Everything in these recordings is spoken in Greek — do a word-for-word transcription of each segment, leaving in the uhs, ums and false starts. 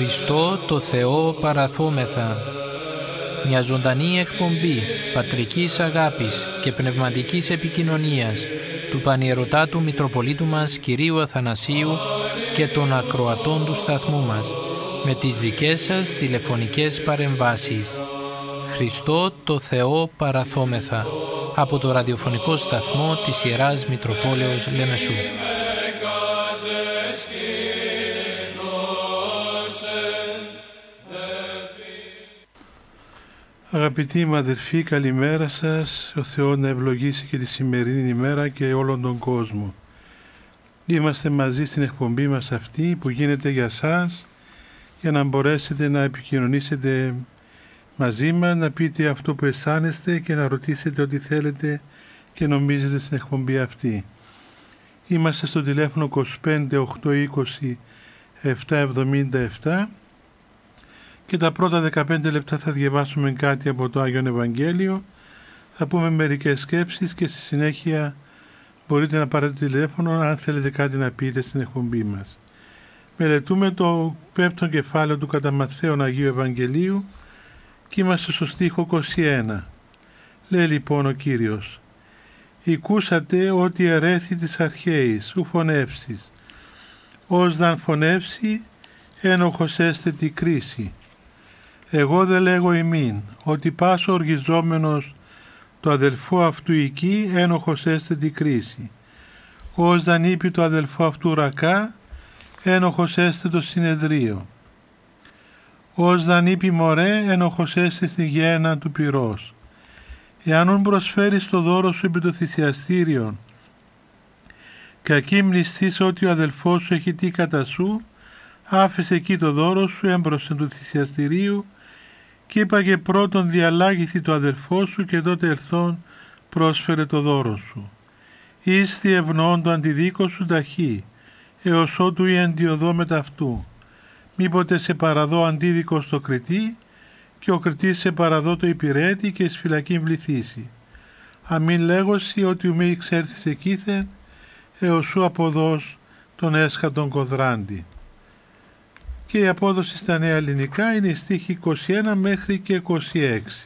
Χριστό το Θεό παραθόμεθα. Μια ζωντανή εκπομπή πατρικής αγάπης και πνευματικής επικοινωνίας του Πανιερωτάτου Μητροπολίτου μας Κυρίου Αθανασίου και των ακροατών του σταθμού μας, με τις δικές σας τηλεφωνικές παρεμβάσεις. Χριστό το Θεό παραθόμεθα, από το ραδιοφωνικό σταθμό της Ιεράς Μητροπόλεως Λεμεσού. Αγαπητοί μου αδερφοί, καλημέρα σας. Ο Θεός να ευλογήσει και τη σημερινή ημέρα και όλον τον κόσμο. Είμαστε μαζί στην εκπομπή μας αυτή που γίνεται για σας, για να μπορέσετε να επικοινωνήσετε μαζί μας, να πείτε αυτό που αισθάνεστε και να ρωτήσετε ό,τι θέλετε και νομίζετε στην εκπομπή αυτή. Είμαστε στο τηλέφωνο είκοσι πέντε οκτακόσια είκοσι επτακόσια εβδομήντα επτά και τα πρώτα δεκαπέντε λεπτά θα διαβάσουμε κάτι από το Άγιον Ευαγγέλιο, θα πούμε μερικές σκέψεις και στη συνέχεια μπορείτε να πάρετε τηλέφωνο αν θέλετε κάτι να πείτε στην εκπομπή μας. Μελετούμε το πέμπτο κεφάλαιο του κατά Ματθαίον Αγίου Ευαγγελίου και είμαστε στο στίχο είκοσι ένα. Λέει λοιπόν ο Κύριος: «Ηκούσατε ότι ερέθη της αρχαίης, ου φωνεύσεις. Ως δαν φωνεύσει, ένοχος έστε τη κρίση. Εγώ δε λέγω ημίν, ότι πάσο οργιζόμενος το αδελφό αυτού εκεί, ένοχος έστε τη κρίση. Ως δαν είπε το αδελφό αυτού ρακά, ένοχος έστε το συνεδρίο. Ως δαν είπε μωρέ, ένοχος έστε στη γέννα του πυρός. Εάν ούν προσφέρεις το δώρο σου επί το θυσιαστήριον, και ακεί μνηστείς ότι ο αδελφός σου έχει τι κατά σου, άφησε εκεί το δώρο σου έμπροσθεν του θυσιαστηρίου και είπαγε πρώτον διαλάγηθη το αδελφό σου και τότε ελθόν πρόσφερε το δώρο σου. Ήστι ευνοών το αντιδίκο σου ταχύ, έως ότου η αντιοδό μετ' αυτού. Μήποτε σε παραδώ αντίδικο στο κριτή και ο κριτής σε παραδώ το υπηρέτη και εις φυλακήν βληθήσει. Αμήν λέγωση ότι ου μη εξέρθεις εκείθεν, έως σου αποδός τον έσχατον κοδράντη». Και η απόδοση στα νέα ελληνικά είναι οι στίχοι είκοσι ένα μέχρι και είκοσι έξι.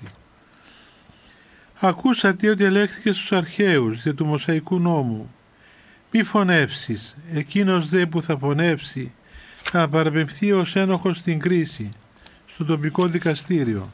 «Ακούσατε ότι ελέγχθηκε στους αρχαίους δια του Μωσαϊκού νόμου. Μη φωνεύσεις, εκείνος δε που θα φωνεύσει θα παραπεμφθεί ως ένοχος στην κρίση, στο τοπικό δικαστήριο.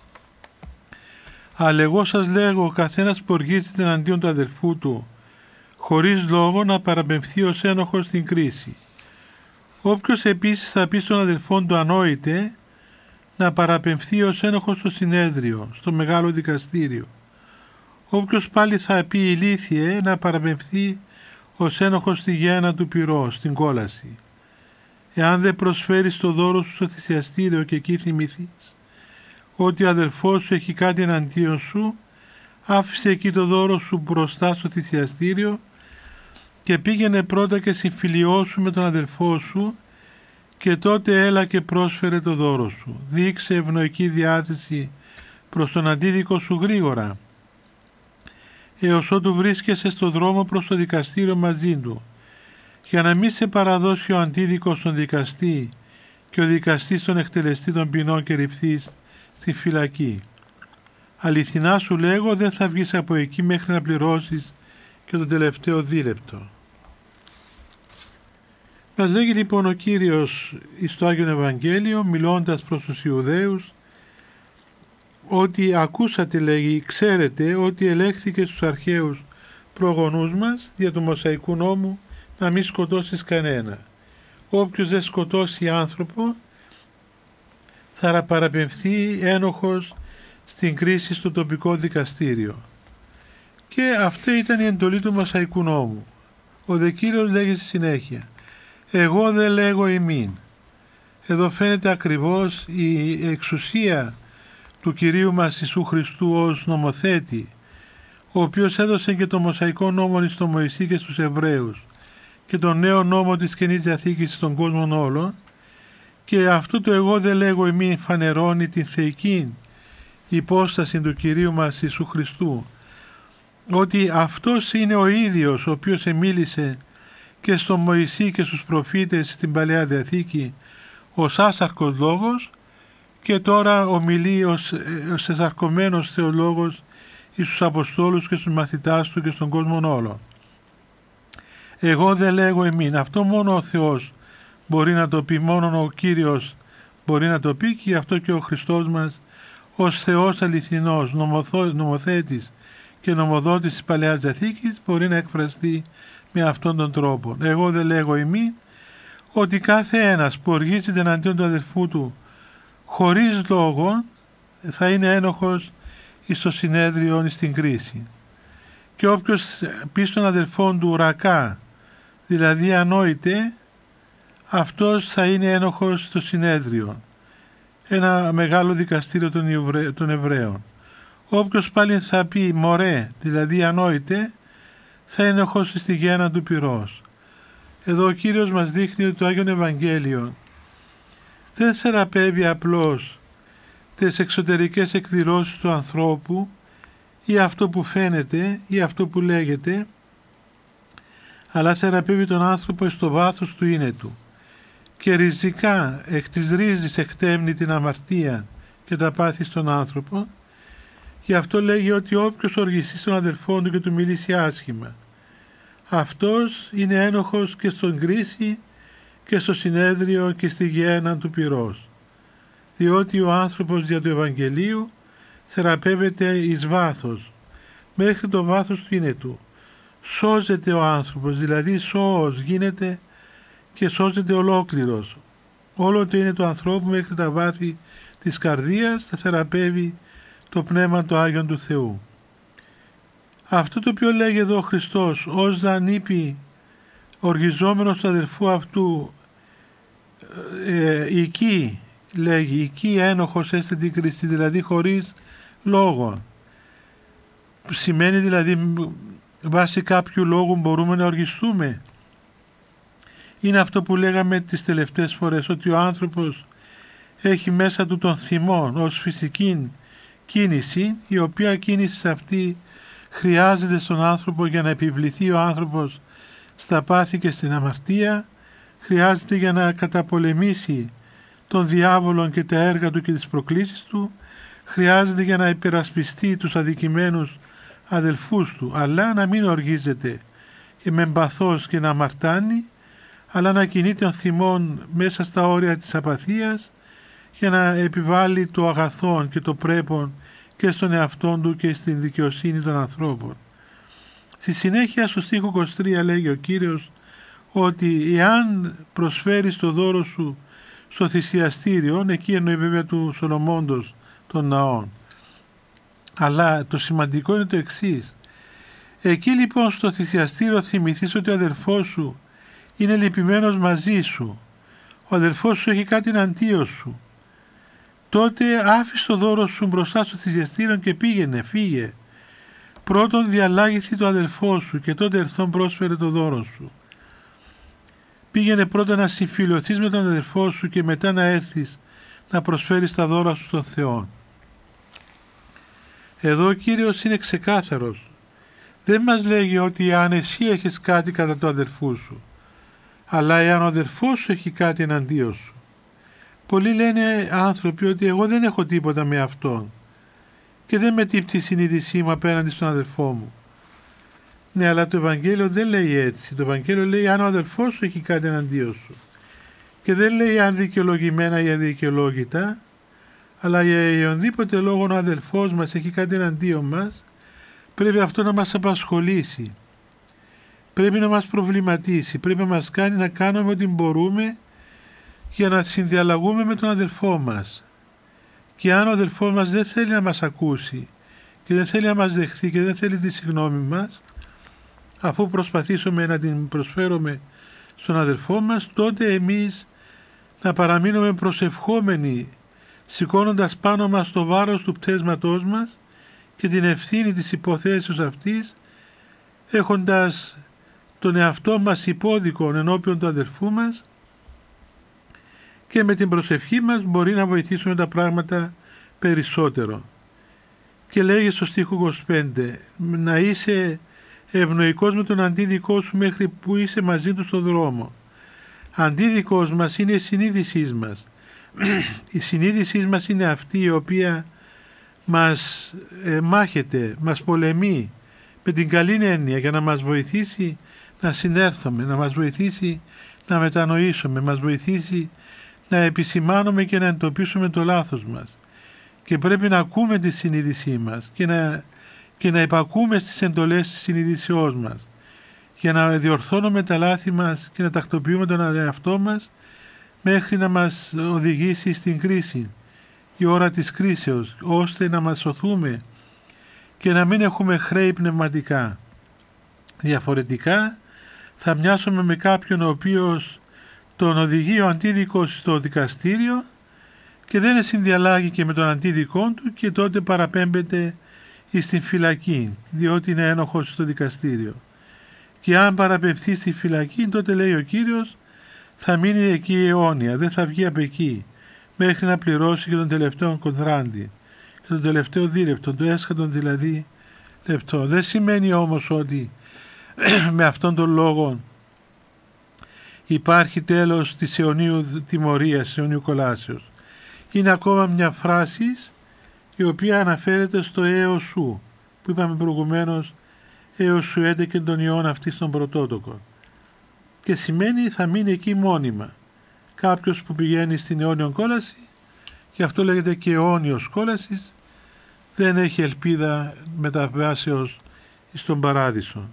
Αλλά εγώ σας λέγω, ο καθένας που οργίζεται εναντίον του αδελφού του, χωρίς λόγο να παραπεμφθεί ως ένοχος στην κρίση. Όποιος επίσης θα πει στον αδελφόν του ανόητε, να παραπεμφθεί ως ένοχος στο συνέδριο, στο μεγάλο δικαστήριο. Όποιος πάλι θα πει ηλίθιε, να παραπεμφθεί ως ένοχος στη γέννα του πυρός, στην κόλαση. Εάν δεν προσφέρεις το δώρο σου στο θυσιαστήριο και εκεί θυμηθείς ότι ο αδελφός σου έχει κάτι εναντίον σου, άφησε εκεί το δώρο σου μπροστά στο θυσιαστήριο και πήγαινε πρώτα και συμφιλιώσου με τον αδελφό σου και τότε έλα και πρόσφερε το δώρο σου. Δείξε ευνοϊκή διάθεση προς τον αντίδικο σου γρήγορα, έως ότου βρίσκεσαι στο δρόμο προς το δικαστήριο μαζί του, για να μην σε παραδώσει ο αντίδικος στον δικαστή και ο δικαστής τον εκτελεστή των ποινών και ρηφθείς στη φυλακή. Αληθινά σου λέγω, δεν θα βγεις από εκεί μέχρι να πληρώσεις και το τελευταίο δίλεπτο». Μας λέγει λοιπόν ο Κύριος στο Άγιον Ευαγγέλιο, μιλώντας προς τους Ιουδαίους, ότι ακούσατε, λέγει, ξέρετε ότι ελέγχθηκε στους αρχαίους προγονούς μας δια του Μωσαϊκού νόμου να μην σκοτώσεις κανένα. Όποιος δεν σκοτώσει άνθρωπο θα παραπεμφθεί ένοχος στην κρίση στο τοπικό δικαστήριο. Και αυτή ήταν η εντολή του Μωσαϊκού νόμου. Ο δε Κύριος λέγει στη συνέχεια: «Εγώ δεν λέγω ημίν». Εδώ φαίνεται ακριβώς η εξουσία του Κυρίου μας Ιησού Χριστού ως νομοθέτη, ο οποίος έδωσε και το Μωσαϊκό νόμο στο Μωυσή και στους Εβραίους και τον νέο νόμο της Καινής Διαθήκης στον κόσμο όλων, και αυτό το «εγώ δεν λέγω ημίν» φανερώνει την θεϊκή υπόσταση του Κυρίου μας Ιησού Χριστού, ότι αυτός είναι ο ίδιος ο οποίος εμίλησε και στον Μωυσή και στους προφήτες στην Παλαιά Διαθήκη, ως άσαρκος λόγος και τώρα ομιλεί ως, ως εσαρκωμένος θεολόγος εις τους Αποστόλους και στους μαθητάς του και στον κόσμο όλο. Εγώ δεν λέγω εμήν, αυτό μόνο ο Θεός μπορεί να το πει, μόνο ο Κύριος μπορεί να το πει, και γι' αυτό και ο Χριστός μας ως Θεός αληθινός, νομοθέτης και νομοδότης της Παλαιάς Διαθήκης μπορεί να εκφραστεί με αυτόν τον τρόπο. Εγώ δεν λέγω εμήν, ότι κάθε ένας που οργίζεται εναντίον του αδελφού του χωρίς λόγο θα είναι ένοχος εις το συνέδριο στην κρίση. Και όποιος πει στον αδελφόν του ρακά, δηλαδή ανόητε, αυτός θα είναι ένοχος στο συνέδριο, ένα μεγάλο δικαστήριο των Εβραίων. Όποιος πάλι θα πει μωρέ, δηλαδή ανόητε, θα είναι ένοχος στη γέννα του πυρός. Εδώ ο Κύριος μας δείχνει ότι το Άγιον Ευαγγέλιο δεν θεραπεύει απλώς τις εξωτερικές εκδηλώσεις του ανθρώπου ή αυτό που φαίνεται ή αυτό που λέγεται, αλλά θεραπεύει τον άνθρωπο στο βάθος του είναι του και ριζικά εκ της ρίζης εκτέμνει την αμαρτία και τα πάθη στον άνθρωπο. Γι' αυτό λέγει ότι όποιος οργιστεί στον αδελφόν του και του μιλήσει άσχημα, αυτός είναι ένοχος και στον κρίση και στο συνέδριο και στη γέννα του πυρός, διότι ο άνθρωπος δια του Ευαγγελίου θεραπεύεται εις βάθος, μέχρι το βάθος του είναι του. Σώζεται ο άνθρωπος, δηλαδή σώος γίνεται και σώζεται ολόκληρος. Όλο το είναι του ανθρώπου μέχρι τα βάθη της καρδίας θα θεραπεύει το Πνεύμα το Άγιον του Θεού. Αυτό το οποίο λέγει εδώ ο Χριστός, ως δανείπη οργιζόμενος του αδελφού αυτού, ε, εκεί λέγει, εκεί ένοχος έστε την κριστή, δηλαδή χωρίς λόγο. Σημαίνει δηλαδή βάσει κάποιου λόγου μπορούμε να οργιστούμε. Είναι αυτό που λέγαμε τις τελευταίες φορές, ότι ο άνθρωπος έχει μέσα του τον θυμό ως φυσική κίνηση, η οποία κίνηση αυτή χρειάζεται στον άνθρωπο για να επιβληθεί ο άνθρωπος στα πάθη και στην αμαρτία, χρειάζεται για να καταπολεμήσει τον διάβολο και τα έργα του και τις προκλήσεις του, χρειάζεται για να υπερασπιστεί τους αδικημένους αδελφούς του, αλλά να μην οργίζεται και με μπαθός και να αμαρτάνει, αλλά να κινεί τον θυμόν μέσα στα όρια της απαθίας για να επιβάλλει το αγαθόν και το πρέπον και στον εαυτόν του και στην δικαιοσύνη των ανθρώπων. Στη συνέχεια στο στίχο είκοσι τρία λέγει ο Κύριος ότι εάν προσφέρεις το δώρο σου στο θυσιαστήριο, εκεί εννοεί βέβαια του Σολομώντος των ναών, αλλά το σημαντικό είναι το εξής, εκεί λοιπόν στο θυσιαστήριο θυμηθείς ότι ο αδερφός σου είναι λυπημένος μαζί σου, ο αδερφός σου έχει κάτι εναντίον σου, τότε άφησε το δώρο σου μπροστά στο θυσιαστήριο και πήγαινε, φύγε. Πρώτον διαλάγηθη το αδελφό σου και τότε ερθόν πρόσφερε το δώρο σου. Πήγαινε πρώτα να συμφιλιωθείς με τον αδελφό σου και μετά να έρθεις να προσφέρεις τα δώρα σου στον Θεό. Εδώ ο Κύριος είναι ξεκάθαρος. Δεν μας λέγει ότι αν εσύ έχεις κάτι κατά το αδελφού σου, αλλά εάν ο αδελφός σου έχει κάτι εναντίον σου. Πολλοί λένε άνθρωποι ότι εγώ δεν έχω τίποτα με αυτόν και δεν με τύπτει η συνείδησή μου απέναντι στον αδελφό μου. Ναι, αλλά το Ευαγγέλιο δεν λέει έτσι. Το Ευαγγέλιο λέει αν ο αδελφός σου έχει κάτι εναντίον σου. Και δεν λέει αν δικαιολογημένα ή αδικαιολόγητα, αλλά για οποιονδήποτε λόγο ο αδελφός μας έχει κάτι εναντίον μας, πρέπει αυτό να μας απασχολήσει. Πρέπει να μας προβληματίσει, πρέπει να μας κάνει να κάνουμε ό,τι μπορούμε για να συνδιαλλαγούμε με τον αδελφό μας. Και αν ο αδελφός μας δεν θέλει να μας ακούσει και δεν θέλει να μας δεχθεί και δεν θέλει τη συγγνώμη μας, αφού προσπαθήσουμε να την προσφέρουμε στον αδελφό μας, τότε εμείς να παραμείνουμε προσευχόμενοι, σηκώνοντας πάνω μας το βάρος του πτέσματός μας και την ευθύνη της υποθέσεως αυτής, έχοντας τον εαυτό μας υπόδικον ενώπιον του αδελφού μας, και με την προσευχή μας μπορεί να βοηθήσουμε τα πράγματα περισσότερο. Και λέγει στο στίχο είκοσι πέντε, να είσαι ευνοϊκός με τον αντίδικό σου μέχρι που είσαι μαζί του στον δρόμο. Αντίδικος μας είναι η συνείδησή μας. Η συνείδησή μας είναι αυτή η οποία μας ε, μάχεται, μας πολεμεί με την καλή έννοια για να μας βοηθήσει να συνέρθουμε, να μας βοηθήσει να μετανοήσουμε, μας βοηθήσει να επισημάνουμε και να εντοπίσουμε το λάθος μας. Και πρέπει να ακούμε τη συνείδησή μας και να, και να υπακούμε στις εντολές της συνείδησεώς μας για να διορθώνουμε τα λάθη μας και να τακτοποιούμε τον εαυτό μας μέχρι να μας οδηγήσει στην κρίση, η ώρα της κρίσεως, ώστε να μας σωθούμε και να μην έχουμε χρέη πνευματικά. Διαφορετικά θα μοιάσουμε με κάποιον ο οποίος τον οδηγεί ο αντίδικος στο δικαστήριο και δεν συνδιαλλάγει και με τον αντίδικό του και τότε παραπέμπεται στην φυλακή, διότι είναι ένοχος στο δικαστήριο. Και αν παραπευθεί στη φυλακή, τότε λέει ο Κύριος θα μείνει εκεί αιώνια, δεν θα βγει από εκεί μέχρι να πληρώσει και τον τελευταίο κονδράντη και τον τελευταίο δίλεπτο, το έσχατον δηλαδή λεπτό. Δεν σημαίνει όμως ότι με αυτόν τον λόγο υπάρχει τέλος της αιωνίου τιμωρίας, της αιωνίου κολάσεως. Είναι ακόμα μια φράση η οποία αναφέρεται στο έως σου, που είπαμε προηγουμένως, έως σου έντεκε τον ιόν αυτής των πρωτότοκων. Και σημαίνει θα μείνει εκεί μόνιμα. Κάποιος που πηγαίνει στην αιώνιο κόλαση, γι' αυτό λέγεται και αιώνιος κόλασης, δεν έχει ελπίδα μεταβάσεως στον παράδεισο.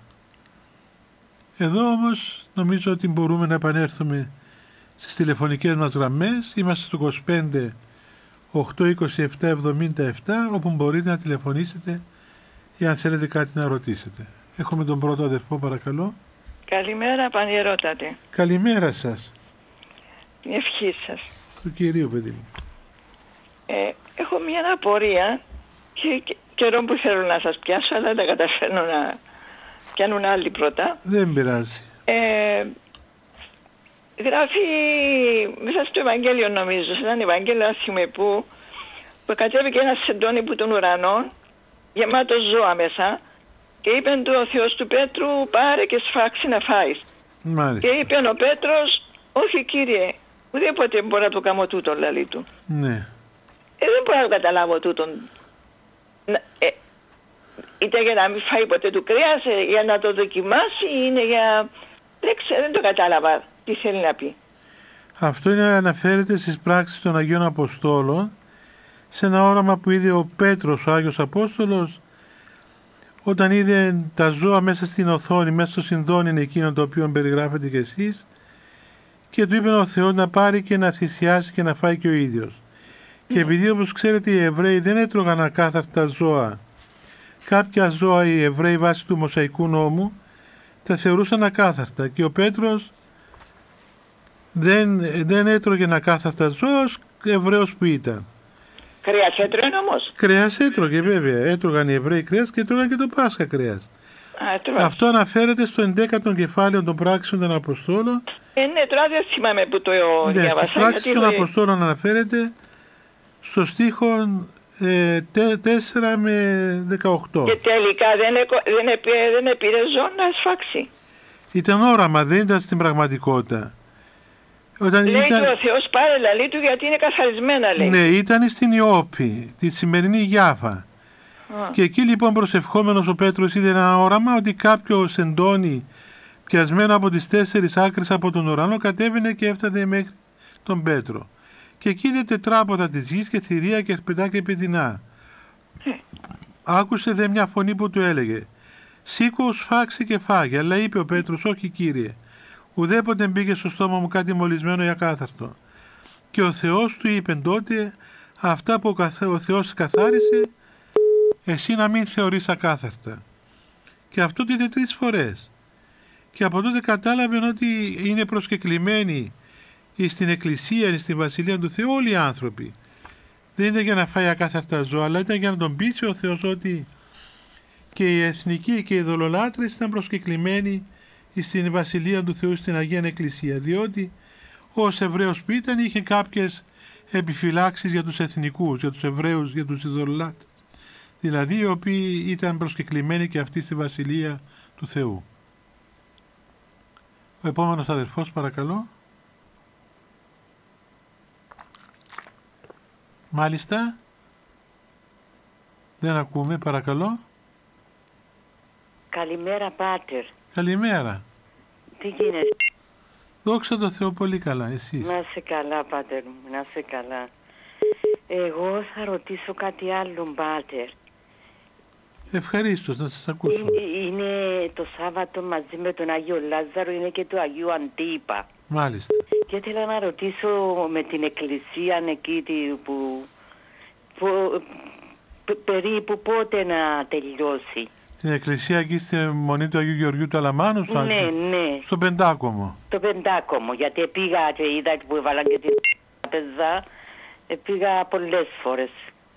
Εδώ όμως νομίζω ότι μπορούμε να επανέλθουμε στις τηλεφωνικές μας γραμμές. Είμαστε στο είκοσι πέντε οκτακόσια είκοσι επτά εβδομήντα επτά, όπου μπορείτε να τηλεφωνήσετε ή αν θέλετε κάτι να ρωτήσετε. Έχουμε τον πρώτο αδερφό, παρακαλώ. Καλημέρα, Πανιερότατε. Καλημέρα σας. Την ευχή σας. Του Κυρίου, παιδί μου. Ε, έχω μια απορία και, και καιρό που θέλω να σας πιάσω, αλλά δεν καταφέρνω να πιάνουν άλλοι πρώτα. Δεν πειράζει. Ε, γράφει μέσα στο Ευαγγέλιο, νομίζω, σε έναν Ευαγγέλιο άσχημη που, που κατέβηκε ένα σεντόνι που τον ουρανό, γεμάτο ζώα μέσα, και είπε του ο Θεός του Πέτρου, πάρε και σφάξει να φάεις. Μάλιστα. Και είπε ο Πέτρος, όχι Κύριε, ουδέποτε μπορώ να το κάνω τούτο, λαλή του. Ναι. Ε, δεν μπορώ να το καταλάβω τούτον. Ε, είτε για να μην φάει ποτέ του κρέας, ε, για να το δοκιμάσει, είναι για... Δεν ξέρω, δεν το κατάλαβα τι θέλει να πει. Αυτό είναι αναφέρεται στις πράξεις των Αγίων Αποστόλων, σε ένα όραμα που είδε ο Πέτρος, ο Άγιος Απόστολος, όταν είδε τα ζώα μέσα στην οθόνη, μέσα στο συνδόνι εκείνο το οποίο περιγράφετε κι εσείς, και του είπε ο Θεός να πάρει και να θυσιάσει και να φάει και ο ίδιος. Mm. Και επειδή, όπως ξέρετε, οι Εβραίοι δεν έτρωγαν ακάθαρτα ζώα, κάποια ζώα οι Εβραίοι βάσει του Μωσαϊκού νόμου τα θεωρούσαν ακάθαρτα, και ο Πέτρος δεν, δεν έτρωγε ακάθαρτα ζώα, Εβραίος που ήταν. Κρέας έτρωγε όμως. Κρέας έτρωγε, βέβαια. Έτρωγαν οι Εβραίοι κρέας και έτρωγαν και το Πάσχα κρέας. Α, αυτό αναφέρεται στο ενδέκατο κεφάλαιο των πράξεων των Αποστόλων. Ε, ναι, τώρα δεν θυμάμαι που το ναι, διάβασα. Στις πράξεις των Αποστόλων αναφέρεται στο στίχο ε, τέσσερα με δεκαοκτώ. Και τελικά δεν, δεν, δεν επήρε ζώο να σφάξει. Ήταν όραμα, δεν ήταν στην πραγματικότητα. Όταν λέει ήταν... του ο Θεός πάρε λαλή του γιατί είναι καθαρισμένα, λέει. Ναι, ήταν στην Ιώπη, τη σημερινή Γιάφα. Α. Και εκεί λοιπόν προσευχόμενος ο Πέτρος είδε ένα όραμα ότι κάποιο σεντόνι πιασμένο από τις τέσσερις άκρες από τον ουρανό κατέβαινε και έφτανε μέχρι τον Πέτρο. Και εκεί είδε τετράποδα της γης και θηρία και σπιτά και πετεινά. Ε. Άκουσε δε μια φωνή που του έλεγε «Σήκω, σφάξε και φάγε», αλλά είπε ο Πέτρος «Όχι Κύριε, ουδέποτε μπήκε στο στόμα μου κάτι μολυσμένο ή ακάθαρτο». Και ο Θεός του είπε τότε «Αυτά που ο Θεός καθάρισε, εσύ να μην θεωρείς ακάθαρτα». Και αυτό το είδε τρεις φορές. Και από τότε κατάλαβε ότι είναι προσκεκλημένοι στην Εκκλησία, στην Βασιλεία του Θεού όλοι οι άνθρωποι. Δεν ήταν για να φάει ακάθαρτα ζώα, αλλά ήταν για να τον πείσει ο Θεός ότι και οι εθνικοί και οι δολολάτρες ήταν προσκεκλημένοι στην Βασιλεία του Θεού, στην Αγία Εκκλησία, διότι ως Εβραίος που ήταν είχε κάποιες επιφυλάξεις για τους εθνικούς, για τους Εβραίους, για τους ειδωλολάτρες, δηλαδή οι οποίοι ήταν προσκεκλημένοι και αυτοί στη Βασιλεία του Θεού. Ο επόμενος αδερφός, παρακαλώ. Μάλιστα. Δεν ακούμε, παρακαλώ. Καλημέρα, Πάτερ. Καλημέρα. Τι γίνεται? Δόξα τω Θεώ, πολύ καλά. Εσείς? Να είσαι καλά, Πάτερ μου, να είσαι καλά. Εγώ θα ρωτήσω κάτι άλλο, Πάτερ. Ευχαρίστως, να σας ακούσω. Είναι, είναι το Σάββατο μαζί με τον Άγιο Λάζαρο, είναι και του Αγίου Αντίπα. Μάλιστα. Και ήθελα να ρωτήσω με την εκκλησία εκεί που, που π, περίπου πότε να τελειώσει. Την εκκλησία εκεί στη Μονή του Αγίου Γεωργίου του Αλαμάνου, στο, ναι, ναι. στο Πεντάκομο. Το Πεντάκομο, γιατί πήγα και είδα που έβαλαν και την τράπεζα, πήγα πολλές φορές.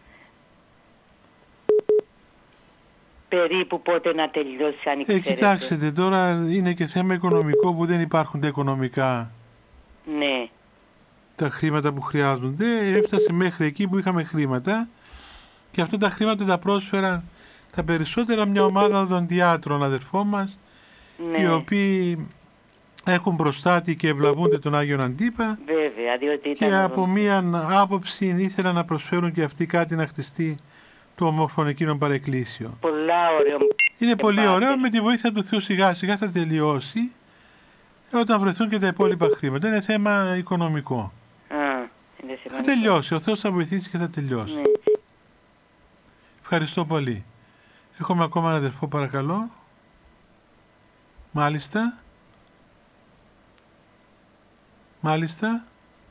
Περίπου πότε να τελειώσει, αν ξέρετε. Ε, κοιτάξτε, τώρα είναι και θέμα οικονομικό που δεν υπάρχουν τα οικονομικά. Ναι. Τα χρήματα που χρειάζονται. Έφτασε μέχρι εκεί που είχαμε χρήματα και αυτά τα χρήματα τα πρόσφεραν τα περισσότερα μια ομάδα οδοντιάτρων αδερφών μας, ναι, οι οποίοι έχουν προστάτη και ευλαβούνται τον Άγιον Αντίπα. Βέβαια, διότι ήταν... Και από μία άποψη ήθελαν να προσφέρουν και αυτοί κάτι να χτιστεί το ομόφωνο εκείνο παρεκκλήσιο. Πολλά ωραίο. Είναι πολύ πάτε. Ωραίο, με τη βοήθεια του Θεού σιγά σιγά θα τελειώσει όταν βρεθούν και τα υπόλοιπα χρήματα. Είναι θέμα οικονομικό. Α, είναι θα τελειώσει, ο Θεός θα βοηθήσει και θα τελειώσει. Ναι. Ευχαριστώ πολύ. Έχουμε ακόμα ένα αδερφό, παρακαλώ. Μάλιστα. Μάλιστα.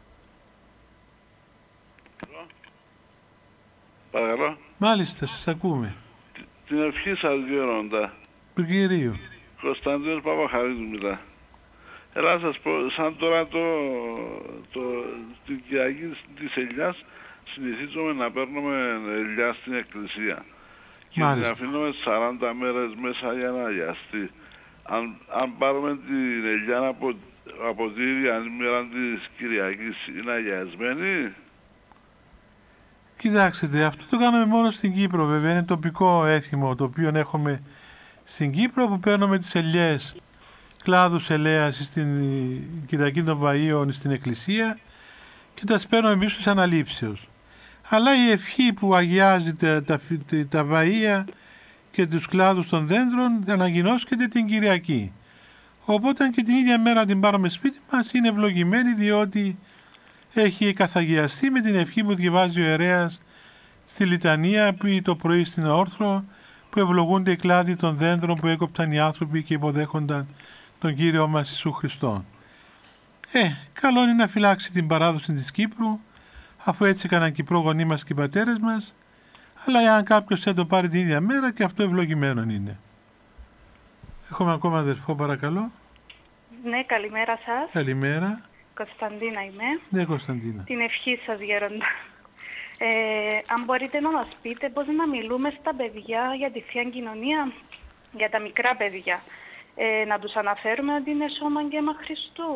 Παρακαλώ. Μάλιστα, σας ακούμε. Την ευχή σας γέροντα. Του Κυρίου. Κωνσταντίνος Παπαχαρίδου μιλά. Ελά σας πω, σαν τώρα το, το, την Κυριακή της Ελιάς συνηθίζουμε να παίρνουμε ελιά στην εκκλησία. Και την αφήνουμε σαράντα μέρες μέσα για να αγιαστεί. Αν, αν πάρουμε την ελιά από, από τη ίδια μέρα της Κυριακής, είναι αγιασμένη? Κοιτάξτε, αυτό το κάνουμε μόνο στην Κύπρο βέβαια. Είναι τοπικό έθιμο το οποίο έχουμε στην Κύπρο, που παίρνουμε τις ελιές, κλάδους ελαίας στην Κυριακή των Βαΐων στην εκκλησία και τα παίρνουμε εμείς της αναλήψεως. Αλλά η ευχή που αγιάζει τα, τα, τα βαΐα και τους κλάδους των δέντρων αναγινώσκεται την Κυριακή. Οπότε και την ίδια μέρα την πάρουμε σπίτι μας είναι ευλογημένη, διότι έχει καθαγιαστεί με την ευχή που διαβάζει ο ιερέας στη Λιτανία ή το πρωί στην Όρθρο, που ευλογούνται οι κλάδοι των δέντρων που έκοπταν οι άνθρωποι και υποδέχονταν τον Κύριο μας Ιησού Χριστό. Ε, καλό είναι να φυλάξει την παράδοση της Κύπρου, αφού έτσι έκαναν και οι πρόγονοί μας και οι πατέρες μας, αλλά εάν κάποιος δεν το πάρει την ίδια μέρα, και αυτό ευλογημένο είναι. Έχουμε ακόμα αδερφό, παρακαλώ. Ναι, καλημέρα σας. Καλημέρα. Κωνσταντίνα είμαι. Ναι, Κωνσταντίνα. Την ευχή σας, γέροντα. Ε, αν μπορείτε να μας πείτε πώς να μιλούμε στα παιδιά για τη Θεία Κοινωνία, για τα μικρά παιδιά. Ε, να τους αναφέρουμε ότι είναι σώμα και αίμα Χριστού.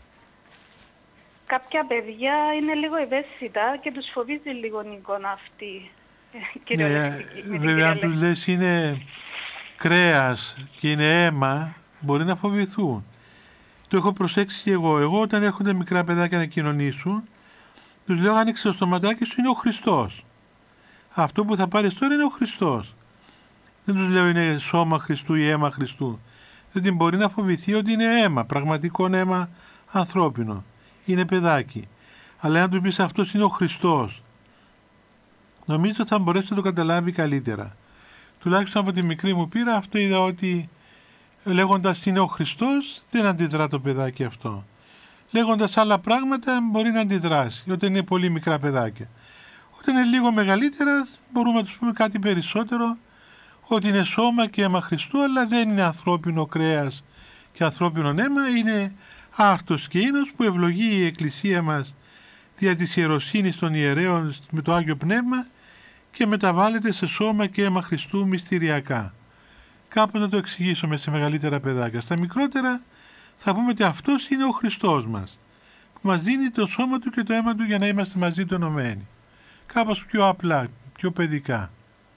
Κάποια παιδιά είναι λίγο ευαίσθητα και τους φοβίζει λίγο η εικόνα αυτή. Ναι, βέβαια αν τους λες είναι κρέας και είναι αίμα, μπορεί να φοβηθούν. Το έχω προσέξει και εγώ. Εγώ όταν έρχονται μικρά παιδάκια να κοινωνήσουν, τους λέω άνοιξε το στοματάκι σου, είναι ο Χριστός. Αυτό που θα πάρεις τώρα είναι ο Χριστός. Δεν τους λέω είναι σώμα Χριστού ή αίμα Χριστού. Δεν μπορεί να φοβηθεί ότι είναι αίμα, πραγματικό αίμα ανθρώπινο. Είναι παιδάκι. Αλλά αν του πεις αυτός είναι ο Χριστός, νομίζω θα μπορέσει να το καταλάβει καλύτερα. Τουλάχιστον από τη μικρή μου πείρα αυτό είδα, ότι λέγοντας είναι ο Χριστός δεν αντιδρά το παιδάκι αυτό. Λέγοντας άλλα πράγματα μπορεί να αντιδράσει όταν είναι πολύ μικρά παιδάκια. Όταν είναι λίγο μεγαλύτερα μπορούμε να τους πούμε κάτι περισσότερο, ότι είναι σώμα και αίμα Χριστού, αλλά δεν είναι ανθρώπινο κρέας και ανθρώπινο αίμα, είναι άρτος και ίνος που ευλογεί η Εκκλησία μας δια της ιεροσύνης των ιερέων με το Άγιο Πνεύμα και μεταβάλλεται σε σώμα και αίμα Χριστού μυστηριακά. Κάπου να το εξηγήσουμε σε μεγαλύτερα παιδάκια. Στα μικρότερα θα πούμε ότι αυτός είναι ο Χριστός μας, που μας δίνει το σώμα του και το αίμα του για να είμαστε μαζί του ενωμένοι. Κάπως πιο απλά, πιο παιδικά.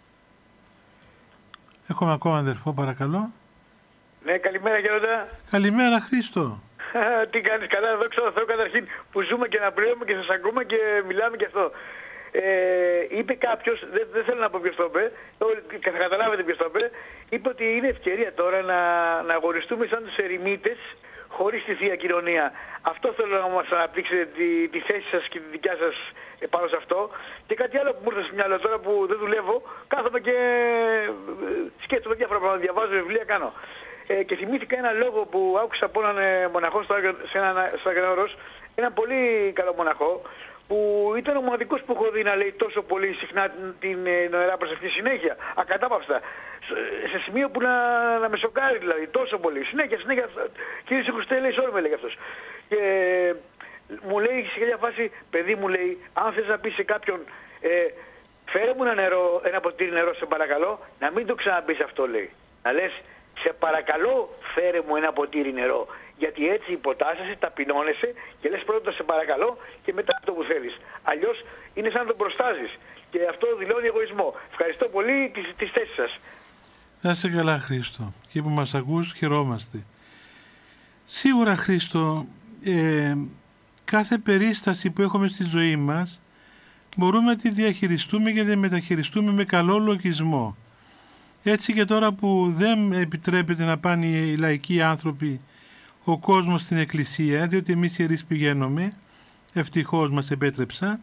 Έχουμε ακόμα αδερφό, παρακαλώ. Ναι, καλημέρα γέροντα. Καλημέρα Χρήστο. Τι κάνεις, καλά, δόξα τω Θεώ καταρχήν που ζούμε και να πλέουμε και σας ακούμε και μιλάμε και αυτό. Ε, είπε κάποιος, δεν, δεν θέλω να πω ποιος το είπε, θα καταλάβετε ποιος το είπε, είπε ότι είναι ευκαιρία τώρα να, να αγωνιστούμε σαν τους ερημίτες χωρίς τη Θεία Κοινωνία. Αυτό θέλω να μας αναπτύξετε τη, τη θέση σας και τη δικιά σας πάνω σε αυτό. Και κάτι άλλο που μου ήρθε στο μυαλό τώρα που δεν δουλεύω, κάθομαι και σκέφτομαι διάφορα πράγματα, διαβάζω βιβλία, κάνω. Ε, και θυμήθηκα ένα λόγο που άκουσα από έναν μοναχό στο, σε ένα, στο Αγιονόρος, έναν πολύ καλό μοναχό, που ήταν ο μοναδικός που έχω δει να λέει τόσο πολύ συχνά την νοερά προσευχή συνέχεια, ακατάπαυστα, σε σημείο που να, να με σοκάρει δηλαδή, τόσο πολύ, συνέχεια, συνέχεια, κύριε Χριστέ, λέει, sorry με λέει αυτός. Και μου λέει σε κάποια φάση, παιδί μου λέει, αν θες να πεις σε κάποιον, ε, φέρε μου ένα νερό, ένα ποτήρι νερό σε παρακαλώ, να μην το ξαναπείς αυτό λέει. Να λες, σε παρακαλώ φέρε μου ένα ποτήρι νερό. Γιατί έτσι υποτάσσεσαι, ταπεινώνεσαι και λες πρώτα σε παρακαλώ και μετά αυτό που θέλεις. Αλλιώς είναι σαν να τον προστάζεις. Και αυτό δηλώνει εγωισμό. Ευχαριστώ πολύ τις, τις θέσεις σας. Να είσαι καλά Χρήστο. Και που μας ακούς χαιρόμαστε. Σίγουρα Χρήστο, ε, κάθε περίσταση που έχουμε στη ζωή μας μπορούμε να τη διαχειριστούμε και να τη μεταχειριστούμε με καλό λογισμό. Έτσι και τώρα που δεν επιτρέπεται να πάνε οι λαϊκοί άνθρωποι, ο κόσμος στην εκκλησία, διότι εμείς οι ιερείς πηγαίνουμε, ευτυχώς μας επέτρεψα,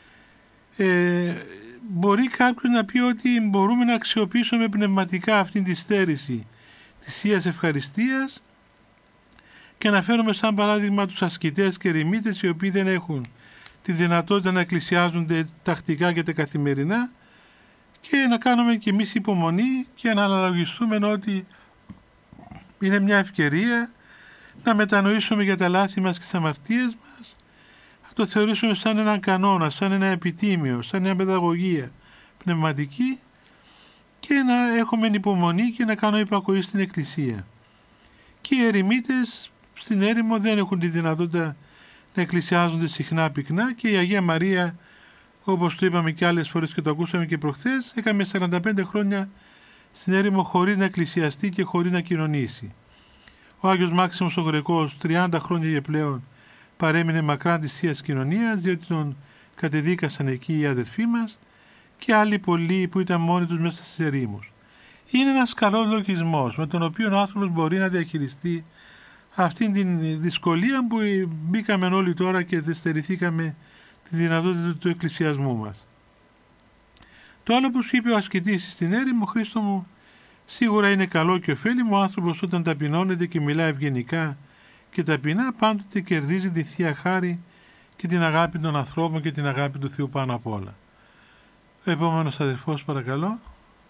ε, μπορεί κάποιος να πει ότι μπορούμε να αξιοποιήσουμε πνευματικά αυτήν τη στέρηση της Θείας Ευχαριστίας και να φέρουμε σαν παράδειγμα τους ασκητές και ερημίτες οι οποίοι δεν έχουν τη δυνατότητα να εκκλησιάζονται τακτικά και τα καθημερινά και να κάνουμε και εμείς υπομονή και να αναλογιστούμε ότι είναι μια ευκαιρία να μετανοήσουμε για τα λάθη μας και τις αμαρτίες μας, να το θεωρήσουμε σαν έναν κανόνα, σαν ένα επιτήμιο, σαν μια παιδαγωγία πνευματική και να έχουμε υπομονή και να κάνουμε υπακοή στην Εκκλησία. Και οι ερημίτες στην έρημο δεν έχουν τη δυνατότητα να εκκλησιάζονται συχνά πυκνά και η Αγία Μαρία, όπως το είπαμε και άλλες φορές και το ακούσαμε και προχθές, έκαμε σαράντα πέντε χρόνια στην έρημο χωρίς να εκκλησιαστεί και χωρίς να κοινωνήσει. Ο Άγιος Μάξιμος ο Γρεκός τριάντα χρόνια και πλέον παρέμεινε μακράν της Θείας Κοινωνίας, διότι τον κατεδίκασαν εκεί οι αδερφοί μας και άλλοι πολλοί που ήταν μόνοι τους μέσα στις ερήμους. Είναι ένας καλός λογισμός με τον οποίο ο άνθρωπος μπορεί να διαχειριστεί αυτήν την δυσκολία που μπήκαμε όλοι τώρα και στερηθήκαμε τη δυνατότητα του εκκλησιασμού μας. Το άλλο που σου είπε ο ασκητής στην έρημο, Χρήστο μου, σίγουρα είναι καλό και ωφέλιμο. Ο άνθρωπος όταν ταπεινώνεται και μιλάει ευγενικά και ταπεινά, πάντοτε κερδίζει τη Θεία Χάρη και την αγάπη των ανθρώπων και την αγάπη του Θεού πάνω απ' όλα. Ο επόμενος αδερφός, παρακαλώ.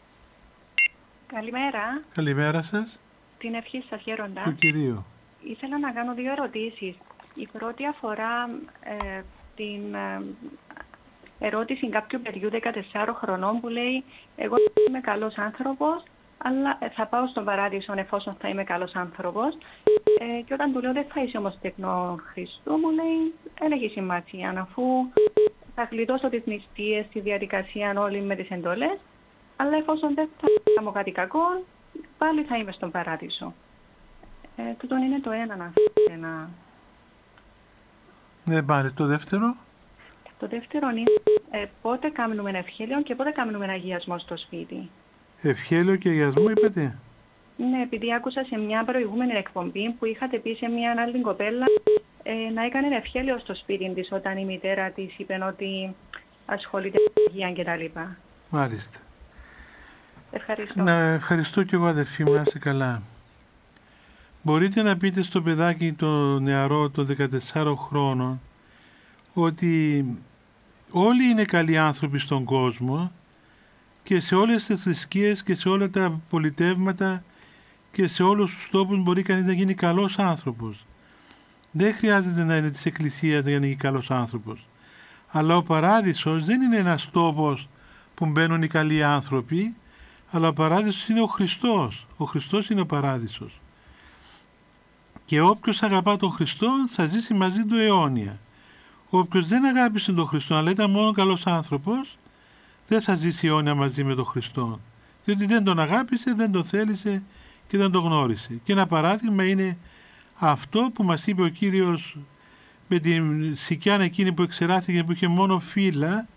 Καλημέρα. Καλημέρα σας. Την ευχή σας, Γέροντα. Του Κυρίου. Ήθελα να κάνω δύο ερωτήσεις. Η πρώτη αφορά ε, την ε, ερώτηση κάποιου παιδιού δεκατεσσάρων χρονών που λέει «Εγώ είμαι καλός άνθρωπος, αλλά θα πάω στον παράδεισο εφόσον θα είμαι καλός άνθρωπος». Ε, και όταν του λέω «Δεν θα είσαι όμως τεκνό Χριστού», μου λέει «Δεν έχει σημασία, αφού θα γλιτώσω τις νηστείες, τη διαδικασία όλη με τις εντολές, αλλά εφόσον δεν θα κάνω κάτι κακό, πάλι θα είμαι στον παράδεισο». Ε, τούτον είναι το ένα να ένα. Ναι, πάρε το δεύτερο. Το δεύτερο είναι ε, πότε κάνουμε ευχέλιο και πότε κάνουμε αγιασμό στο σπίτι. Ευχέλιο και αγιασμό είπατε. Ναι, επειδή άκουσα σε μια προηγούμενη εκπομπή που είχατε πει σε μια άλλη κοπέλα ε, να έκανε ευχέλιο στο σπίτι της όταν η μητέρα της είπε ότι ασχολείται με υγεία κτλ. Μάλιστα. Ευχαριστώ. Να ευχαριστώ και εγώ αδερφή μου, να είστε καλά. Μπορείτε να πείτε στο παιδάκι το νεαρό των δεκατεσσάρων χρόνων ότι όλοι είναι καλοί άνθρωποι στον κόσμο και σε όλες τις θρησκείες και σε όλα τα πολιτεύματα και σε όλους τους τόπους μπορεί κανείς να γίνει καλός άνθρωπος. Δεν χρειάζεται να είναι της Εκκλησίας για να γίνει καλός άνθρωπος. Αλλά ο παράδεισος δεν είναι ένας τόπος που μπαίνουν οι καλοί άνθρωποι, αλλά ο παράδεισος είναι ο Χριστός. Ο Χριστός είναι ο παράδεισος. Και όποιος αγαπά τον Χριστό θα ζήσει μαζί του αιώνια. Όποιος δεν αγάπησε τον Χριστό, αλλά ήταν μόνο καλός άνθρωπος, δεν θα ζήσει αιώνια μαζί με τον Χριστό. Διότι δεν τον αγάπησε, δεν τον θέλησε και δεν τον γνώρισε. Και ένα παράδειγμα είναι αυτό που μας είπε ο Κύριος με την σικιά εκείνη που εξεράθηκε, που είχε μόνο φύλλα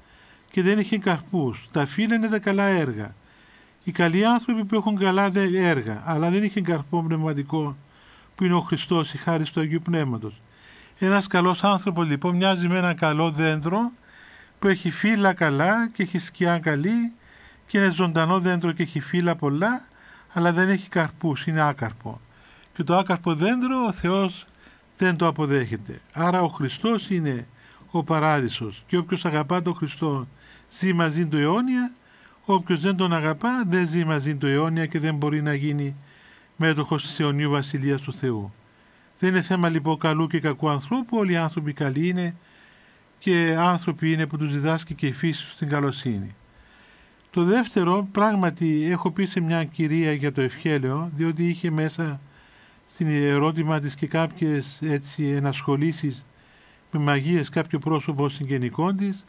και δεν είχε καρπούς. Τα φύλλα είναι τα καλά έργα. Οι καλοί άνθρωποι που έχουν καλά έργα, αλλά δεν είχε καρπό πνευματικό, που είναι ο Χριστός, η χάρη του Αγίου Πνεύματος. Ένας καλός άνθρωπος λοιπόν μοιάζει με ένα καλό δέντρο που έχει φύλλα καλά και έχει σκιά καλή και είναι ζωντανό δέντρο και έχει φύλλα πολλά, αλλά δεν έχει καρπούς, είναι άκαρπο. Και το άκαρπο δέντρο ο Θεός δεν το αποδέχεται. Άρα ο Χριστός είναι ο παράδεισος και όποιος αγαπά τον Χριστό ζει μαζί του αιώνια, όποιος δεν τον αγαπά δεν ζει μαζί του αιώνια και δεν μπορεί να γίνει μέτοχος της αιωνίου βασιλείας του Θεού. Δεν είναι θέμα λοιπόν καλού και κακού ανθρώπου, όλοι οι άνθρωποι καλοί είναι και άνθρωποι είναι που τους διδάσκει και η φύση τους την καλοσύνη. Το δεύτερο, πράγματι έχω πει σε μια κυρία για το ευχέλαιο, διότι είχε μέσα στην ερώτημα της και κάποιες έτσι ενασχολήσεις με μαγείες κάποιο πρόσωπο συγγενικών της,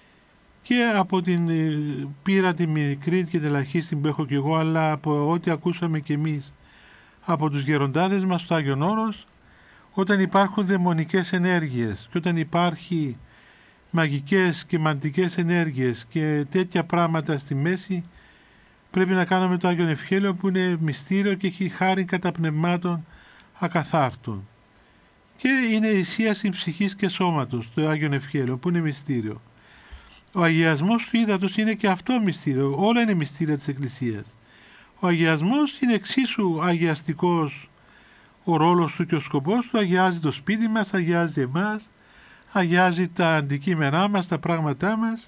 και από την πείρα τη μικρή και τελαχίστη που έχω και εγώ, αλλά από ό,τι ακούσαμε και εμείς από τους γεροντάδες μας στο Άγιον Όρος, όταν υπάρχουν δαιμονικές ενέργειες και όταν υπάρχει μαγικές και μαντικές ενέργειες και τέτοια πράγματα στη μέση, πρέπει να κάνουμε το Άγιον Ευχέλαιο που είναι μυστήριο και έχει χάρη κατά πνευμάτων ακαθάρτων. Και είναι εισίαση ψυχής και σώματος το Άγιον Ευχέλαιο που είναι μυστήριο. Ο αγιασμός του ύδατος είναι και αυτό μυστήριο. Όλα είναι μυστήρια της Εκκλησίας. Ο αγιασμός είναι εξίσου αγιαστικός ο ρόλος του και ο σκοπός του. Αγιάζει το σπίτι μας, αγιάζει εμάς, αγιάζει τα αντικείμενά μας, τα πράγματά μας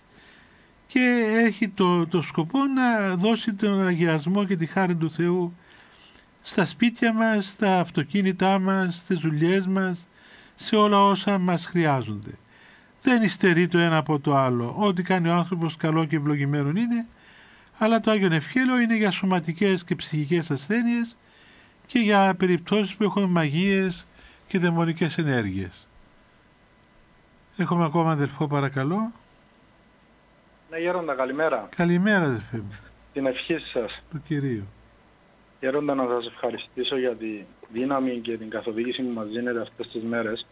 και έχει το, το σκοπό να δώσει τον αγιασμό και τη χάρη του Θεού στα σπίτια μας, στα αυτοκίνητά μας, στις δουλειές μας, σε όλα όσα μας χρειάζονται. Δεν υστερεί το ένα από το άλλο. Ό,τι κάνει ο άνθρωπος καλό και ευλογημένο είναι, αλλά το Άγιον Ευχέλαιο είναι για σωματικές και ψυχικές ασθένειες και για περιπτώσεις που έχουν μαγείες και δαιμονικές ενέργειες. Έχουμε ακόμα αδελφό, παρακαλώ. Ναι, Γέροντα, καλημέρα. Καλημέρα, αδελφέ μου. Την ευχή σας. Του Κυρίου. Γέροντα, να σας ευχαριστήσω για τη δύναμη και την καθοδήγηση που μας δίνετε αυτές τις μέρες.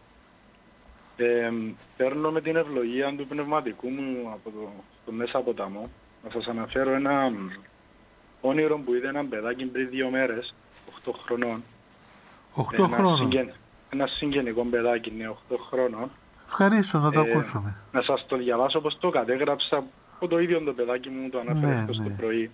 Ε, παίρνω με την ευλογία του πνευματικού μου από το, το Μέσα Ποταμό να σας αναφέρω ένα όνειρο που είδε ένα παιδάκι πριν δύο μέρες, οκτώ χρονών. οκτώ ένα χρόνων. Συγγεν, ένα συγγενικό παιδάκι, είναι οκτώ χρόνων. Ευχαρίστω να το ε, ακούσουμε. Να σας το διαβάσω όπως το κατέγραψα, από το ίδιο το παιδάκι μου το αναφέρω ναι, ναι. το ναι. πρωί.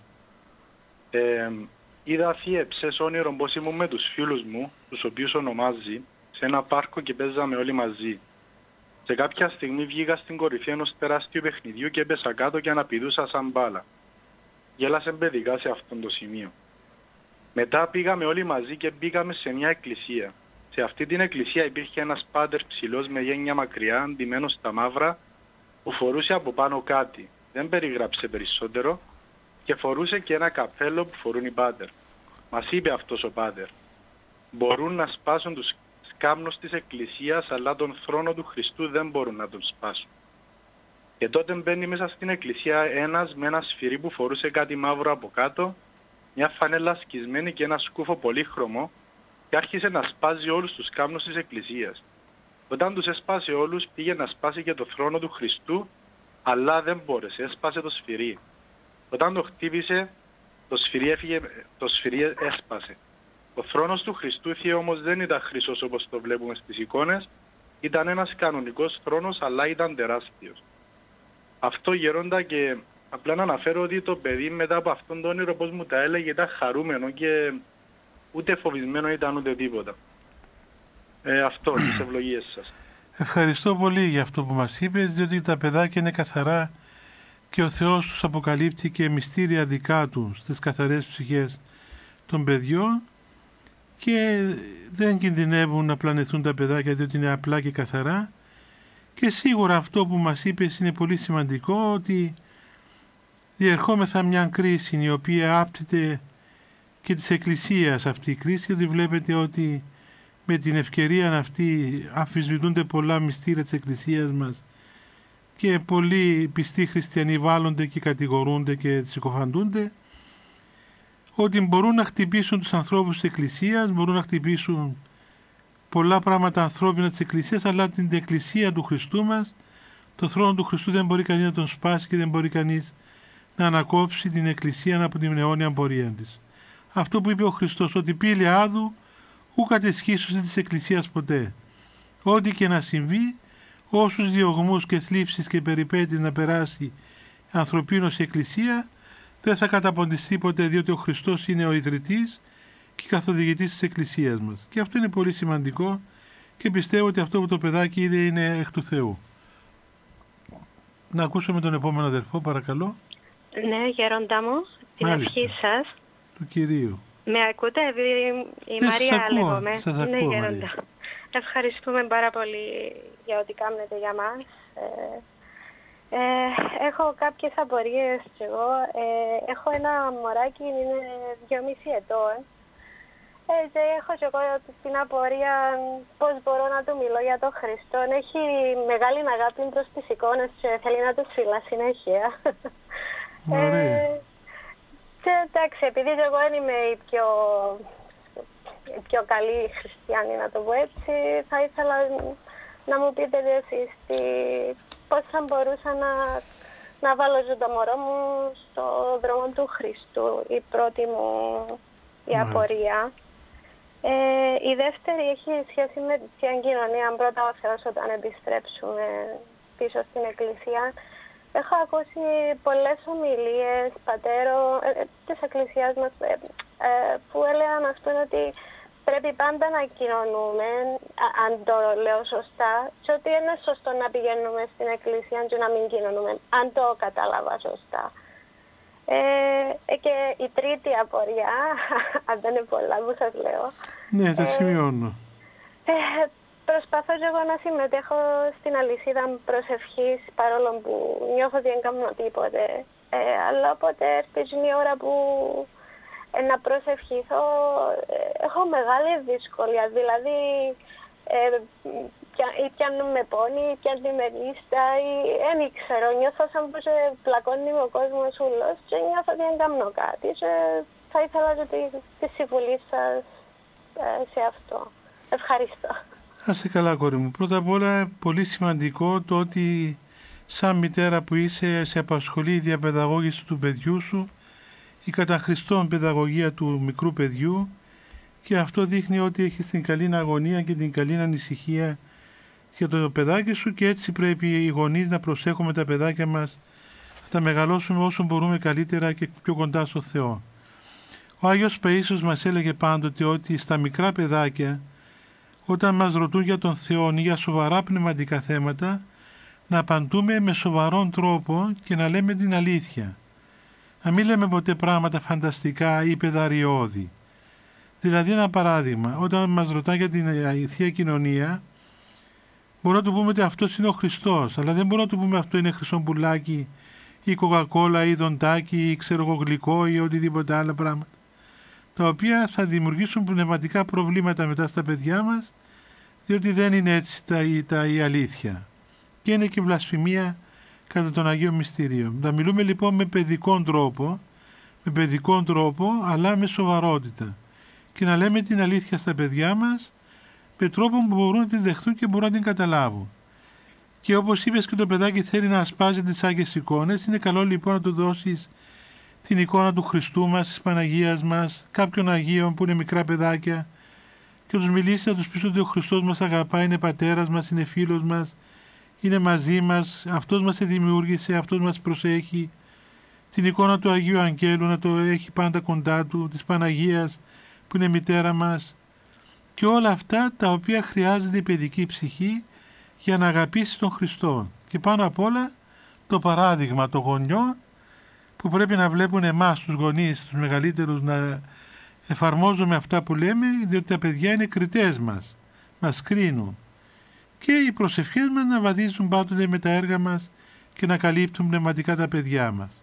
Ε, είδα θύεψες όνειρο πως ήμουν με τους φίλους μου, τους οποίους ονομάζει, σε ένα πάρκο και παίζαμε όλοι μαζί. Σε κάποια στιγμή βγήκα στην κορυφή ενός τεράστιου παιχνιδιού και έπεσα κάτω και αναπηδούσα σαν μπάλα. Γέλασε παιδικά σε αυτό το σημείο. Μετά πήγαμε όλοι μαζί και μπήκαμε σε μια εκκλησία. Σε αυτή την εκκλησία υπήρχε ένας πάτερ ψηλός με γένια μακριά, ντυμένος στα μαύρα, που φορούσε από πάνω κάτι. Δεν περιγράψε περισσότερο και φορούσε και ένα καπέλο που φορούν οι πάτερ. Μας είπε αυτός ο πάτερ: μπορούν να σπάσουν τους σκάμνους της εκκλησίας, αλλά τον θρόνο του Χριστού δεν μπορούν να τον σπάσουν. Και τότε μπαίνει μέσα στην εκκλησία ένας με ένα σφυρί που φορούσε κάτι μαύρο από κάτω, μια φανέλα σκισμένη και ένα σκούφο πολύχρωμο, και άρχισε να σπάζει όλους τους σκάμνους της εκκλησίας. Όταν τους έσπασε όλους, πήγε να σπάσει και το θρόνο του Χριστού, αλλά δεν μπόρεσε, έσπασε το σφυρί. Όταν το χτύπησε, το σφυρί, έφυγε, το σφυρί έσπασε. Ο θρόνος του Χριστού Θεού όμως δεν ήταν χρυσός όπως το βλέπουμε στις εικόνες, ήταν ένας κανονικός θρόνος, αλλά ήταν τεράστιος. Αυτό, Γερόντα, και απλά να αναφέρω ότι το παιδί μετά από αυτόν τον όνειρο, πώς μου τα έλεγε, ήταν χαρούμενο και ούτε φοβισμένο ήταν ούτε τίποτα. Ε, αυτό, τις ευλογίες σας. Ευχαριστώ πολύ για αυτό που μας είπες, διότι τα παιδάκια είναι καθαρά και ο Θεός τους αποκαλύπτει και μυστήρια δικά του στις καθαρές ψυχές των παιδιών και δεν κινδυνεύουν να πλανεθούν τα παιδάκια, διότι είναι απλά και καθαρά. Και σίγουρα αυτό που μας είπες είναι πολύ σημαντικό, ότι διερχόμεθα μια κρίση η οποία άπτεται και της Εκκλησίας αυτή η κρίση, ότι βλέπετε ότι με την ευκαιρία αυτή αμφισβητούνται πολλά μυστήρια της Εκκλησίας μας και πολλοί πιστοί χριστιανοί βάλλονται και κατηγορούνται και συκοφαντούνται, ότι μπορούν να χτυπήσουν τους ανθρώπους της Εκκλησίας, μπορούν να χτυπήσουν πολλά πράγματα ανθρώπινα της Εκκλησίας, αλλά την Εκκλησία του Χριστού μας Το θρόνο του Χριστού δεν μπορεί κανείς να τον σπάσει και δεν μπορεί κανείς να ανακόψει την Εκκλησία από την αιώνια πορεία της. Αυτό που είπε ο Χριστός, ότι πήλε άδου ου κατεσχίσωσε της Εκκλησίας ποτέ. Ό,τι και να συμβεί, όσους διωγμούς και θλίψεις και περιπέτειες να περάσει ανθρωπίνως η Εκκλησία, δεν θα καταποντιστεί ποτέ, διότι ο Χριστός είναι ο ιδρυτής και καθοδηγητής της Εκκλησίας μας. Και αυτό είναι πολύ σημαντικό και πιστεύω ότι αυτό που το παιδάκι είδε είναι εκ του Θεού. Να ακούσουμε τον επόμενο αδελφό, παρακαλώ. Ναι, γέροντα μου, την Μάλιστα. ευχή σας. Του Κυρίου. Με ακούτε, η ε, Μαρία σας ακούω, λέγομαι. σας Ναι, ακούω, γέροντα. Μαρία. Ευχαριστούμε πάρα πολύ για ό,τι κάνετε για μας. Ε, ε, έχω κάποιες απορίες κι εγώ. Ε, έχω ένα μωράκι, είναι δυόμισι ετών. Ε, και έχω και εγώ την απορία πώς μπορώ να του μιλώ για τον Χριστό. Έχει μεγάλη αγάπη προς τις εικόνες και θέλει να τους φυλά συνέχεια. Ε, και εντάξει, επειδή και εγώ δεν είμαι η πιο, η πιο καλή χριστιανή, να το πω έτσι, θα ήθελα να μου πείτε εσείς τι, πώς θα μπορούσα να, να βάλω και το μωρό μου στο δρόμο του Χριστού, η πρώτη μου η απορία. Ε, η δεύτερη έχει σχέση με τη Θεία Κοινωνία, αν πρώτα ο Θεός όταν επιστρέψουμε πίσω στην Εκκλησία. Έχω ακούσει πολλές ομιλίες πατέρων ε, της Εκκλησίας μας ε, ε, που έλεγαν ας πούμε ότι πρέπει πάντα να κοινωνούμε, α, αν το λέω σωστά, και ότι είναι σωστό να πηγαίνουμε στην Εκκλησία και να μην κοινωνούμε, αν το κατάλαβα σωστά. Ε, και η τρίτη απορία, αν δεν είναι πολλά που σας λέω. Ναι, θα σημειώνω. Ε, ε, προσπαθώ και εγώ να συμμετέχω στην αλυσίδα προσευχής, παρόλο που νιώθω ότι δεν κάνω τίποτε. Ε, αλλά όποτε έρθει η ώρα που ε, να προσευχηθώ, ε, έχω μεγάλη δυσκολία. Δηλαδή, ε, ή πιάνουν με πόνοι, ή πιάνουν με λίστα, ή δεν ξέρω. Νιώθω σαν που σε πλακώνει με ο κόσμος ούλος και νιώθω ότι δεν κάνω κάτι. Και θα ήθελα και τη, τη συμβουλή σας ε, σε αυτό. Ευχαριστώ. Να είσαι καλά, κόρη μου. Πρώτα απ' όλα, πολύ σημαντικό το ότι σαν μητέρα που είσαι, σε απασχολεί η διαπαιδαγώγηση του παιδιού σου, η κατά Χριστόν παιδαγωγία του μικρού παιδιού, και αυτό δείχνει ότι έχεις την καλή αγωνία και την καλή ανησυχία για το παιδάκι σου, και έτσι πρέπει οι γονείς να προσέχουμε τα παιδάκια μας, να τα μεγαλώσουμε όσο μπορούμε καλύτερα και πιο κοντά στο Θεό. Ο Άγιος Παΐσιος μας έλεγε πάντοτε ότι στα μικρά παιδάκια, όταν μας ρωτούν για τον Θεό ή για σοβαρά πνευματικά θέματα, να απαντούμε με σοβαρόν τρόπο και να λέμε την αλήθεια. Να μην λέμε ποτέ πράγματα φανταστικά ή παιδαριώδη. Δηλαδή, ένα παράδειγμα, όταν μας ρωτά για την Θεία Κοινωνία, μπορούμε να του πούμε ότι αυτός είναι ο Χριστός, αλλά δεν μπορούμε να του πούμε αυτό είναι χρυσό-πουλάκι ή κοκακόλα ή δοντάκι ή ξέρω εγώ γλυκό ή οτιδήποτε άλλα πράγματα, τα οποία θα δημιουργήσουν πνευματικά προβλήματα μετά στα παιδιά μας, διότι δεν είναι έτσι τα, τα, η αλήθεια. Και είναι και βλασφημία κατά τον Αγίο Μυστήριο. Να μιλούμε λοιπόν με παιδικό τρόπο, με παιδικό τρόπο, αλλά με σοβαρότητα. Και να λέμε την αλήθεια στα παιδιά μας, με τρόπο που μπορούν να την δεχτούν και μπορούν να την καταλάβουν. Και όπως είπες και το παιδάκι θέλει να ασπάζει τις Άγιες εικόνες, είναι καλό λοιπόν να του δώσεις την εικόνα του Χριστού μας, της Παναγίας μας, κάποιων Αγίων που είναι μικρά παιδάκια, και τους μιλήσει να τους πεις ότι ο Χριστός μας αγαπάει, είναι πατέρας μας, είναι φίλος μας, είναι μαζί μας, αυτός μας δημιούργησε, αυτός μας προσέχει. Την εικόνα του Αγίου Αγγέλου να το έχει πάντα κοντά του, της Παναγίας που είναι μητέρα μας, και όλα αυτά τα οποία χρειάζεται η παιδική ψυχή για να αγαπήσει τον Χριστό. Και πάνω απ' όλα το παράδειγμα των γονιών που πρέπει να βλέπουν εμάς τους γονείς, τους μεγαλύτερους, να εφαρμόζουμε αυτά που λέμε, διότι τα παιδιά είναι κριτές μας, μας κρίνουν. Και οι προσευχές μας να βαδίζουν πάντοτε με τα έργα μας και να καλύπτουν πνευματικά τα παιδιά μας.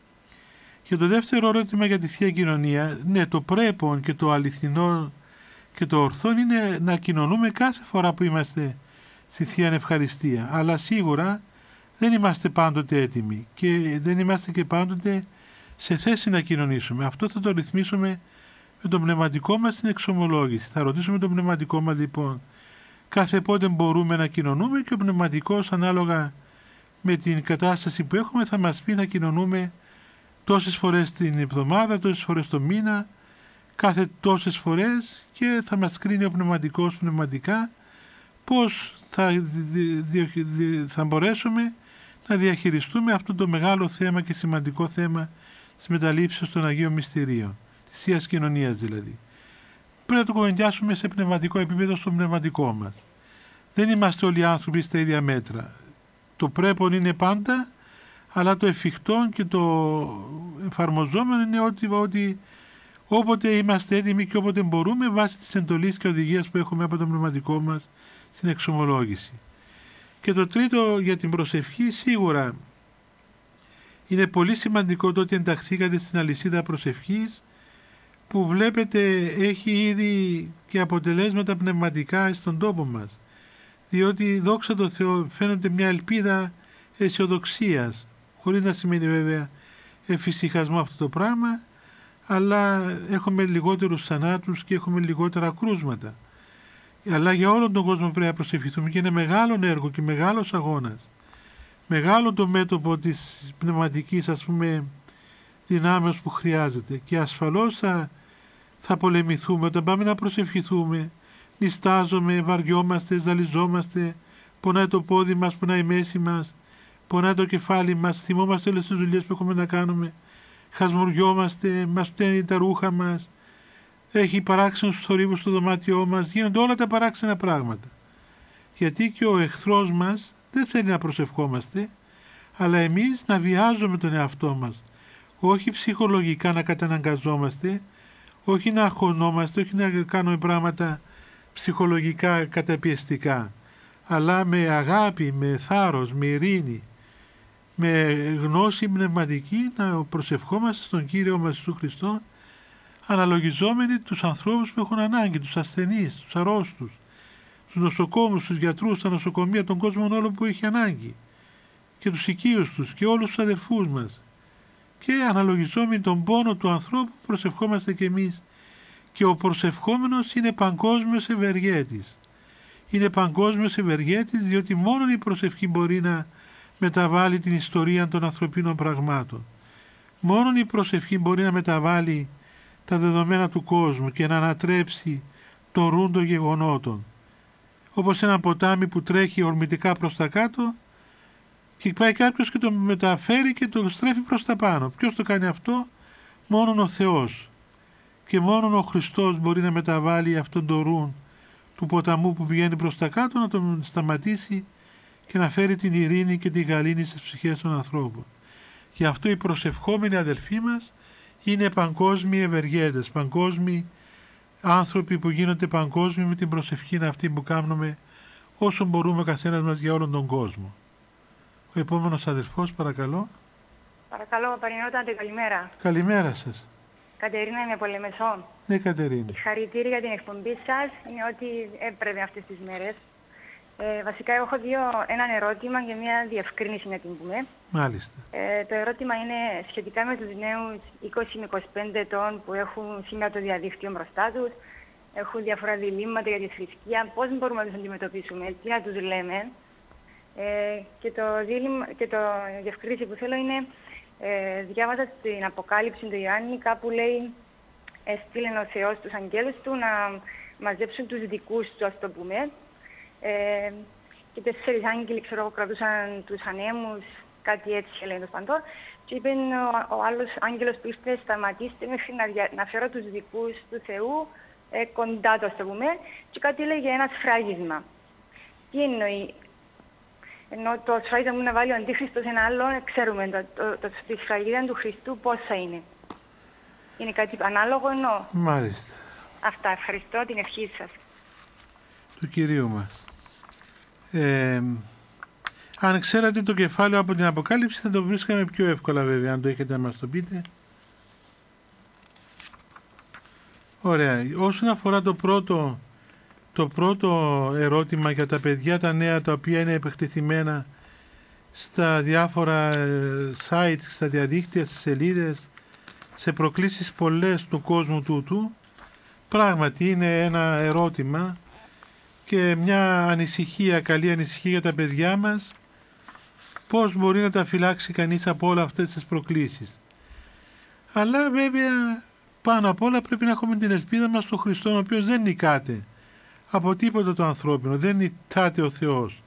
Για το δεύτερο ερώτημα για τη Θεία Κοινωνία, ναι, το πρέπον και το αληθινό και το ορθό είναι να κοινωνούμε κάθε φορά που είμαστε στη Θεία Ευχαριστία, αλλά σίγουρα δεν είμαστε πάντοτε έτοιμοι και δεν είμαστε και πάντοτε σε θέση να κοινωνήσουμε. Αυτό θα το ρυθμίσουμε με το πνευματικό μας στην εξομολόγηση. Θα ρωτήσουμε το πνευματικό μας λοιπόν κάθε πότε μπορούμε να κοινωνούμε, και ο πνευματικός ανάλογα με την κατάσταση που έχουμε θα μας πει να κοινωνούμε τόσες φορές την εβδομάδα, τόσες φορές το μήνα, κάθε τόσες φορές, και θα μας κρίνει ο πνευματικός πνευματικά πώς θα, δι, δι, δι, θα μπορέσουμε να διαχειριστούμε αυτό το μεγάλο θέμα και σημαντικό θέμα της μεταλήψεως των Αγίων Μυστηρίων, της Θείας Κοινωνίας δηλαδή. Πρέπει να το κουβεντιάσουμε σε πνευματικό επίπεδο, στο πνευματικό μας. Δεν είμαστε όλοι άνθρωποι στα ίδια μέτρα. Το πρέπον είναι πάντα, αλλά το εφικτό και το εφαρμοζόμενο είναι ότι, ότι όποτε είμαστε έτοιμοι και όποτε μπορούμε, βάσει της εντολής και οδηγίας που έχουμε από το πνευματικό μας στην εξομολόγηση. Και το τρίτο, για την προσευχή, σίγουρα είναι πολύ σημαντικό το ότι ενταχθήκατε στην αλυσίδα προσευχής, που βλέπετε έχει ήδη και αποτελέσματα πνευματικά στον τόπο μας. Διότι, δόξα τω Θεώ, φαίνεται μια ελπίδα αισιοδοξίας, χωρίς να σημαίνει βέβαια εφησυχασμό αυτό το πράγμα, αλλά έχουμε λιγότερους θανάτους και έχουμε λιγότερα κρούσματα. Αλλά για όλον τον κόσμο πρέπει να προσευχηθούμε, και είναι μεγάλο έργο και μεγάλος αγώνας. Μεγάλο το μέτωπο της πνευματικής, ας πούμε, δυνάμεως που χρειάζεται, και ασφαλώς θα, θα πολεμηθούμε όταν πάμε να προσευχηθούμε. Νιστάζομαι, βαριόμαστε, ζαλιζόμαστε, πονάει το πόδι μας, πονάει η μέση μας, πονάει το κεφάλι μας, θυμόμαστε όλες τις δουλειές που έχουμε να κάνουμε, χασμουριόμαστε, μας φταίνει τα ρούχα μας, έχει παράξενους θορύβους στο δωμάτιό μας, γίνονται όλα τα παράξενα πράγματα. Γιατί και ο εχθρός μας δεν θέλει να προσευχόμαστε, αλλά εμείς να βιάζουμε τον εαυτό μας, όχι ψυχολογικά να καταναγκαζόμαστε, όχι να αγχωνόμαστε, όχι να κάνουμε πράγματα ψυχολογικά καταπιεστικά, αλλά με αγάπη, με θάρρος, με ειρήνη, με γνώση πνευματική να προσευχόμαστε στον Κύριο μας Ιησού Χριστό, αναλογιζόμενοι τους ανθρώπους που έχουν ανάγκη, τους ασθενείς, τους αρρώστους, τους νοσοκόμους, τους γιατρούς, τα νοσοκομεία, τον κόσμο όλο που έχει ανάγκη, και τους οικείους τους και όλους τους αδερφούς μας. Και αναλογιζόμενοι τον πόνο του ανθρώπου προσευχόμαστε κι εμείς. Και ο προσευχόμενος είναι παγκόσμιος ευεργέτης. Είναι παγκόσμιος ευεργέτης, διότι μόνο η προσευχή μπορεί να μεταβάλει την ιστορία των ανθρωπίνων πραγμάτων. Μόνο η προσευχή μπορεί να μεταβάλει τα δεδομένα του κόσμου και να ανατρέψει το ρούν των γεγονότων. Όπως ένα ποτάμι που τρέχει ορμητικά προς τα κάτω και πάει κάποιος και το μεταφέρει και το στρέφει προς τα πάνω. Ποιος το κάνει αυτό? Μόνον ο Θεός. Και μόνον ο Χριστός μπορεί να μεταβάλει αυτόν τον ρούν του ποταμού που πηγαίνει προς τα κάτω, να τον σταματήσει και να φέρει την ειρήνη και την γαλήνη στις ψυχές των ανθρώπων. Γι' αυτό οι προσευχόμενοι αδελφοί μας είναι παγκόσμιοι ευεργέτες, παγκόσμιοι άνθρωποι που γίνονται παγκόσμιοι με την προσευχή αυτή που κάνουμε όσο μπορούμε ο καθένας μας για όλον τον κόσμο. Ο επόμενος αδελφός, παρακαλώ. Παρακαλώ, Παρινότα, καλημέρα. Καλημέρα σας. Κατερίνα, είμαι από Λεμεσόν. Ναι, Κατερίνα. Συγχαρητήρια για την εκπομπή σας. Είναι ό,τι έπρεπε αυτές τις μέρες. Ε, βασικά, έχω δύο, έναν ερώτημα και μια διευκρίνηση να την πούμε. Μάλιστα. Ε, το ερώτημα είναι σχετικά με τους νέους είκοσι με είκοσι πέντε ετών που έχουν σήμερα το διαδίκτυο μπροστά τους. Έχουν διάφορα διλήμματα για τη θρησκεία. Πώς μπορούμε να τους αντιμετωπίσουμε, τι να τους λέμε. Ε, και το δίλημα, και το διευκρίνηση που θέλω είναι, ε, διάβαζα την Αποκάλυψη του Ιωάννη, κάπου λέει έστειλε ο Θεός τους αγγέλους του να μαζέψουν τους δικούς του, ας το πούμε. Ε, και τέσσερις άγγελοι, ξέρω εγώ, κρατούσαν τους ανέμους, κάτι έτσι λέει το παντό. Και είπε ο, ο άλλος άγγελος που ήρθε, σταματήστε μέχρι να, δια, να φέρω τους δικούς του Θεού ε, κοντά του, ας το πούμε. Και κάτι έλεγε ένα σφράγισμα. Τι εννοεί? Ενώ το σφράγισμα μου να βάλει ο Αντίχριστος ένα άλλο, ξέρουμε το, το, το, το, τη σφραγίδα του Χριστού πόσα είναι. Είναι κάτι ανάλογο εννοώ. Μάλιστα. Αυτά, ευχαριστώ, την ευχή σας. Του Κυρίου μας. Ε, αν ξέρατε το κεφάλαιο από την Αποκάλυψη θα το βρίσκαμε πιο εύκολα βέβαια, αν το έχετε να μας το πείτε. Ωραία. Όσον αφορά το πρώτο, το πρώτο ερώτημα για τα παιδιά τα νέα τα οποία είναι επεκτεθειμένα στα διάφορα site, στα διαδίκτυα, στις σελίδες, σε προκλήσεις πολλές του κόσμου τούτου, πράγματι είναι ένα ερώτημα και μια ανησυχία, καλή ανησυχία για τα παιδιά μας, πώς μπορεί να τα φυλάξει κανείς από όλα αυτές τις προκλήσεις. Αλλά βέβαια πάνω απ' όλα πρέπει να έχουμε την ελπίδα μας στον Χριστό, ο οποίος δεν νικάται από τίποτα το ανθρώπινο, δεν νικάται ο Θεός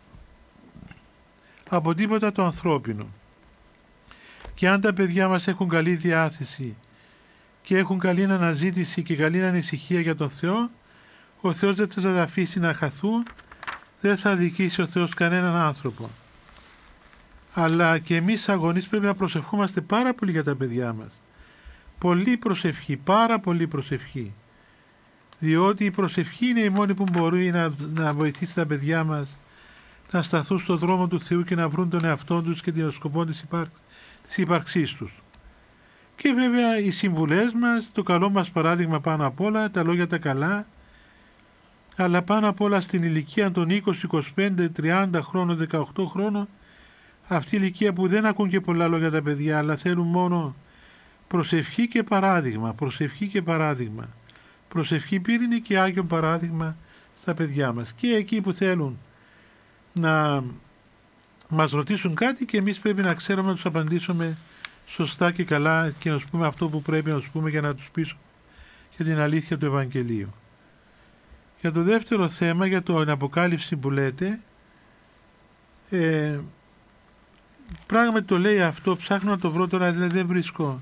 από τίποτα το ανθρώπινο. Και αν τα παιδιά μας έχουν καλή διάθεση και έχουν καλή αναζήτηση και καλή ανησυχία για τον Θεό, ο Θεός δεν θα τα αφήσει να χαθούν, δεν θα αδικήσει ο Θεός κανέναν άνθρωπο. Αλλά και εμείς αγωνείς πρέπει να προσευχόμαστε πάρα πολύ για τα παιδιά μας. Πολύ προσευχή, πάρα πολύ προσευχή. Διότι η προσευχή είναι η μόνη που μπορεί να, να βοηθήσει τα παιδιά μας να σταθούν στον δρόμο του Θεού και να βρουν τον εαυτό τους και τον σκοπό της, υπάρ, της ύπαρξής τους. Και βέβαια οι συμβουλές μας, το καλό μας παράδειγμα πάνω απ' όλα, τα λόγια τα καλά, αλλά πάνω απ' όλα στην ηλικία των είκοσι, είκοσι πέντε, τριάντα χρόνων, δεκαοκτώ χρόνων, αυτή η ηλικία που δεν ακούν και πολλά λόγια τα παιδιά, αλλά θέλουν μόνο προσευχή και παράδειγμα, προσευχή και παράδειγμα. Προσευχή πύρινη και άγιον παράδειγμα στα παιδιά μας. Και εκεί που θέλουν να μας ρωτήσουν κάτι και εμείς πρέπει να ξέρουμε να τους απαντήσουμε σωστά και καλά και να τους πούμε αυτό που πρέπει να τους πούμε για να τους πείσουμε για την αλήθεια του Ευαγγελίου. Για το δεύτερο θέμα, για την Αποκάλυψη που λέτε, ε, πράγματι το λέει αυτό, ψάχνω να το βρω τώρα, δηλαδή δεν βρίσκω.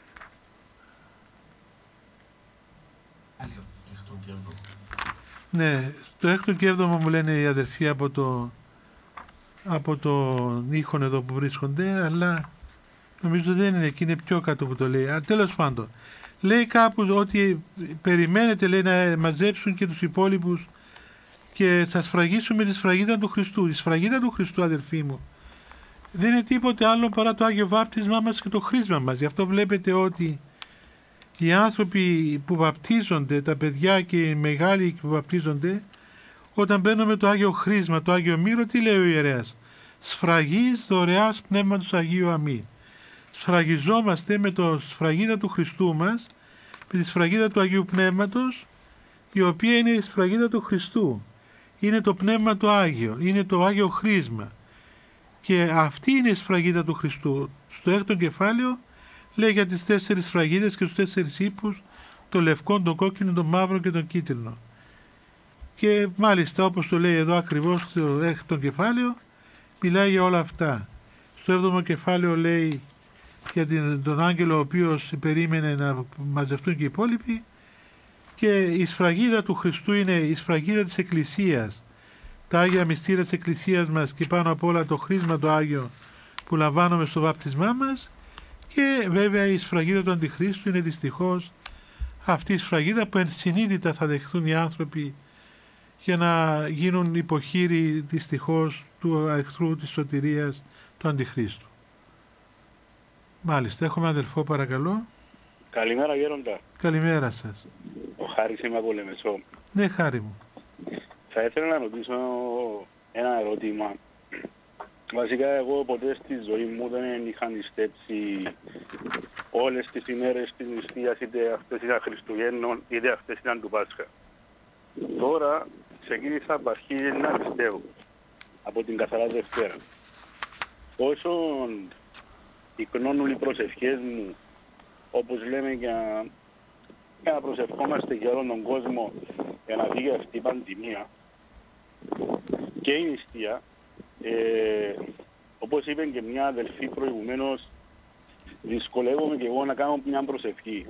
Ναι, το έκτο και έβδομο μου λένε οι αδερφοί από το από τον ήχον εδώ που βρίσκονται, αλλά νομίζω δεν είναι εκεί, είναι πιο κάτω που το λέει. Α, τέλος πάντων, λέει κάπου ότι περιμένετε, λέει, να μαζέψουν και τους υπόλοιπους και θα σφραγίσουμε τη σφραγίδα του Χριστού. Η σφραγίδα του Χριστού, αδερφοί μου, δεν είναι τίποτε άλλο παρά το Άγιο Βάπτισμά μας και το χρήσμα μας. Γι' αυτό βλέπετε ότι οι άνθρωποι που βαπτίζονται, τα παιδιά και οι μεγάλοι που βαπτίζονται, όταν μπαίνουμε το Άγιο Χρήσμα, το Άγιο Μύρο, τι λέει ο ιερέας? Σφραγής δωρεάς Πνεύματος Αγίου Αμήν. Σφραγιζόμαστε με το σφραγίδα του Χριστού μας, με τη σφραγίδα του Αγίου Πνεύματος, η οποία είναι η σφραγίδα του Χριστού. Είναι το Πνεύμα το Άγιο, είναι το Άγιο Χρήσμα. Και αυτή είναι η σφραγίδα του Χριστού. Στο έκτο κεφάλαιο λέει για τις τέσσερις σφραγίδες και τους τέσσερις ύπους, το λευκό, το κόκκινο, το μαύρο και το κίτρινο. Και μάλιστα όπως το λέει εδώ ακριβώς στο έκτο κεφάλαιο, μιλάει για όλα αυτά. Στο έβδομο κεφάλαιο λέει για την, τον άγγελο ο οποίος περίμενε να μαζευτούν και οι υπόλοιποι, και η σφραγίδα του Χριστού είναι η σφραγίδα της Εκκλησίας, τα Άγια Μυστήρια της Εκκλησίας μας και πάνω απ' όλα το χρήσμα το Άγιο που λαμβάνουμε στο βάπτισμά μας. Και βέβαια η σφραγίδα του Αντιχρίστου είναι δυστυχώς αυτή η σφραγίδα που ενσυνείδητα θα δεχθούν οι άνθρωποι για να γίνουν υποχείροι δυστυχώς του εχθρού της σωτηρίας του Αντιχρίστου. Μάλιστα, έχουμε αδελφό παρακαλώ. Καλημέρα γέροντα. Καλημέρα σας. Ο Χάρης είμαι από Λεμεσό. Ναι, Χάρη μου. Θα ήθελα να ρωτήσω ένα ερώτημα. Βασικά εγώ ποτέ στη ζωή μου δεν είχα νηστέψει όλες τις ημέρες της νηστείας, είτε αυτές ήταν Χριστουγέννων είτε αυτές ήταν του Πάσχα. Τώρα ξεκίνησα από αρχή να νηστεύω από την Καθαρά Δευτέρα. Όσον εικνώνουν οι προσευχές μου, όπως λέμε, για, για να προσευχόμαστε για όλον τον κόσμο για να βγει αυτή η πανδημία και η νηστεία, Ε, όπως είπε και μια αδελφή προηγουμένως, δυσκολεύομαι και εγώ να κάνω μια προσευχή.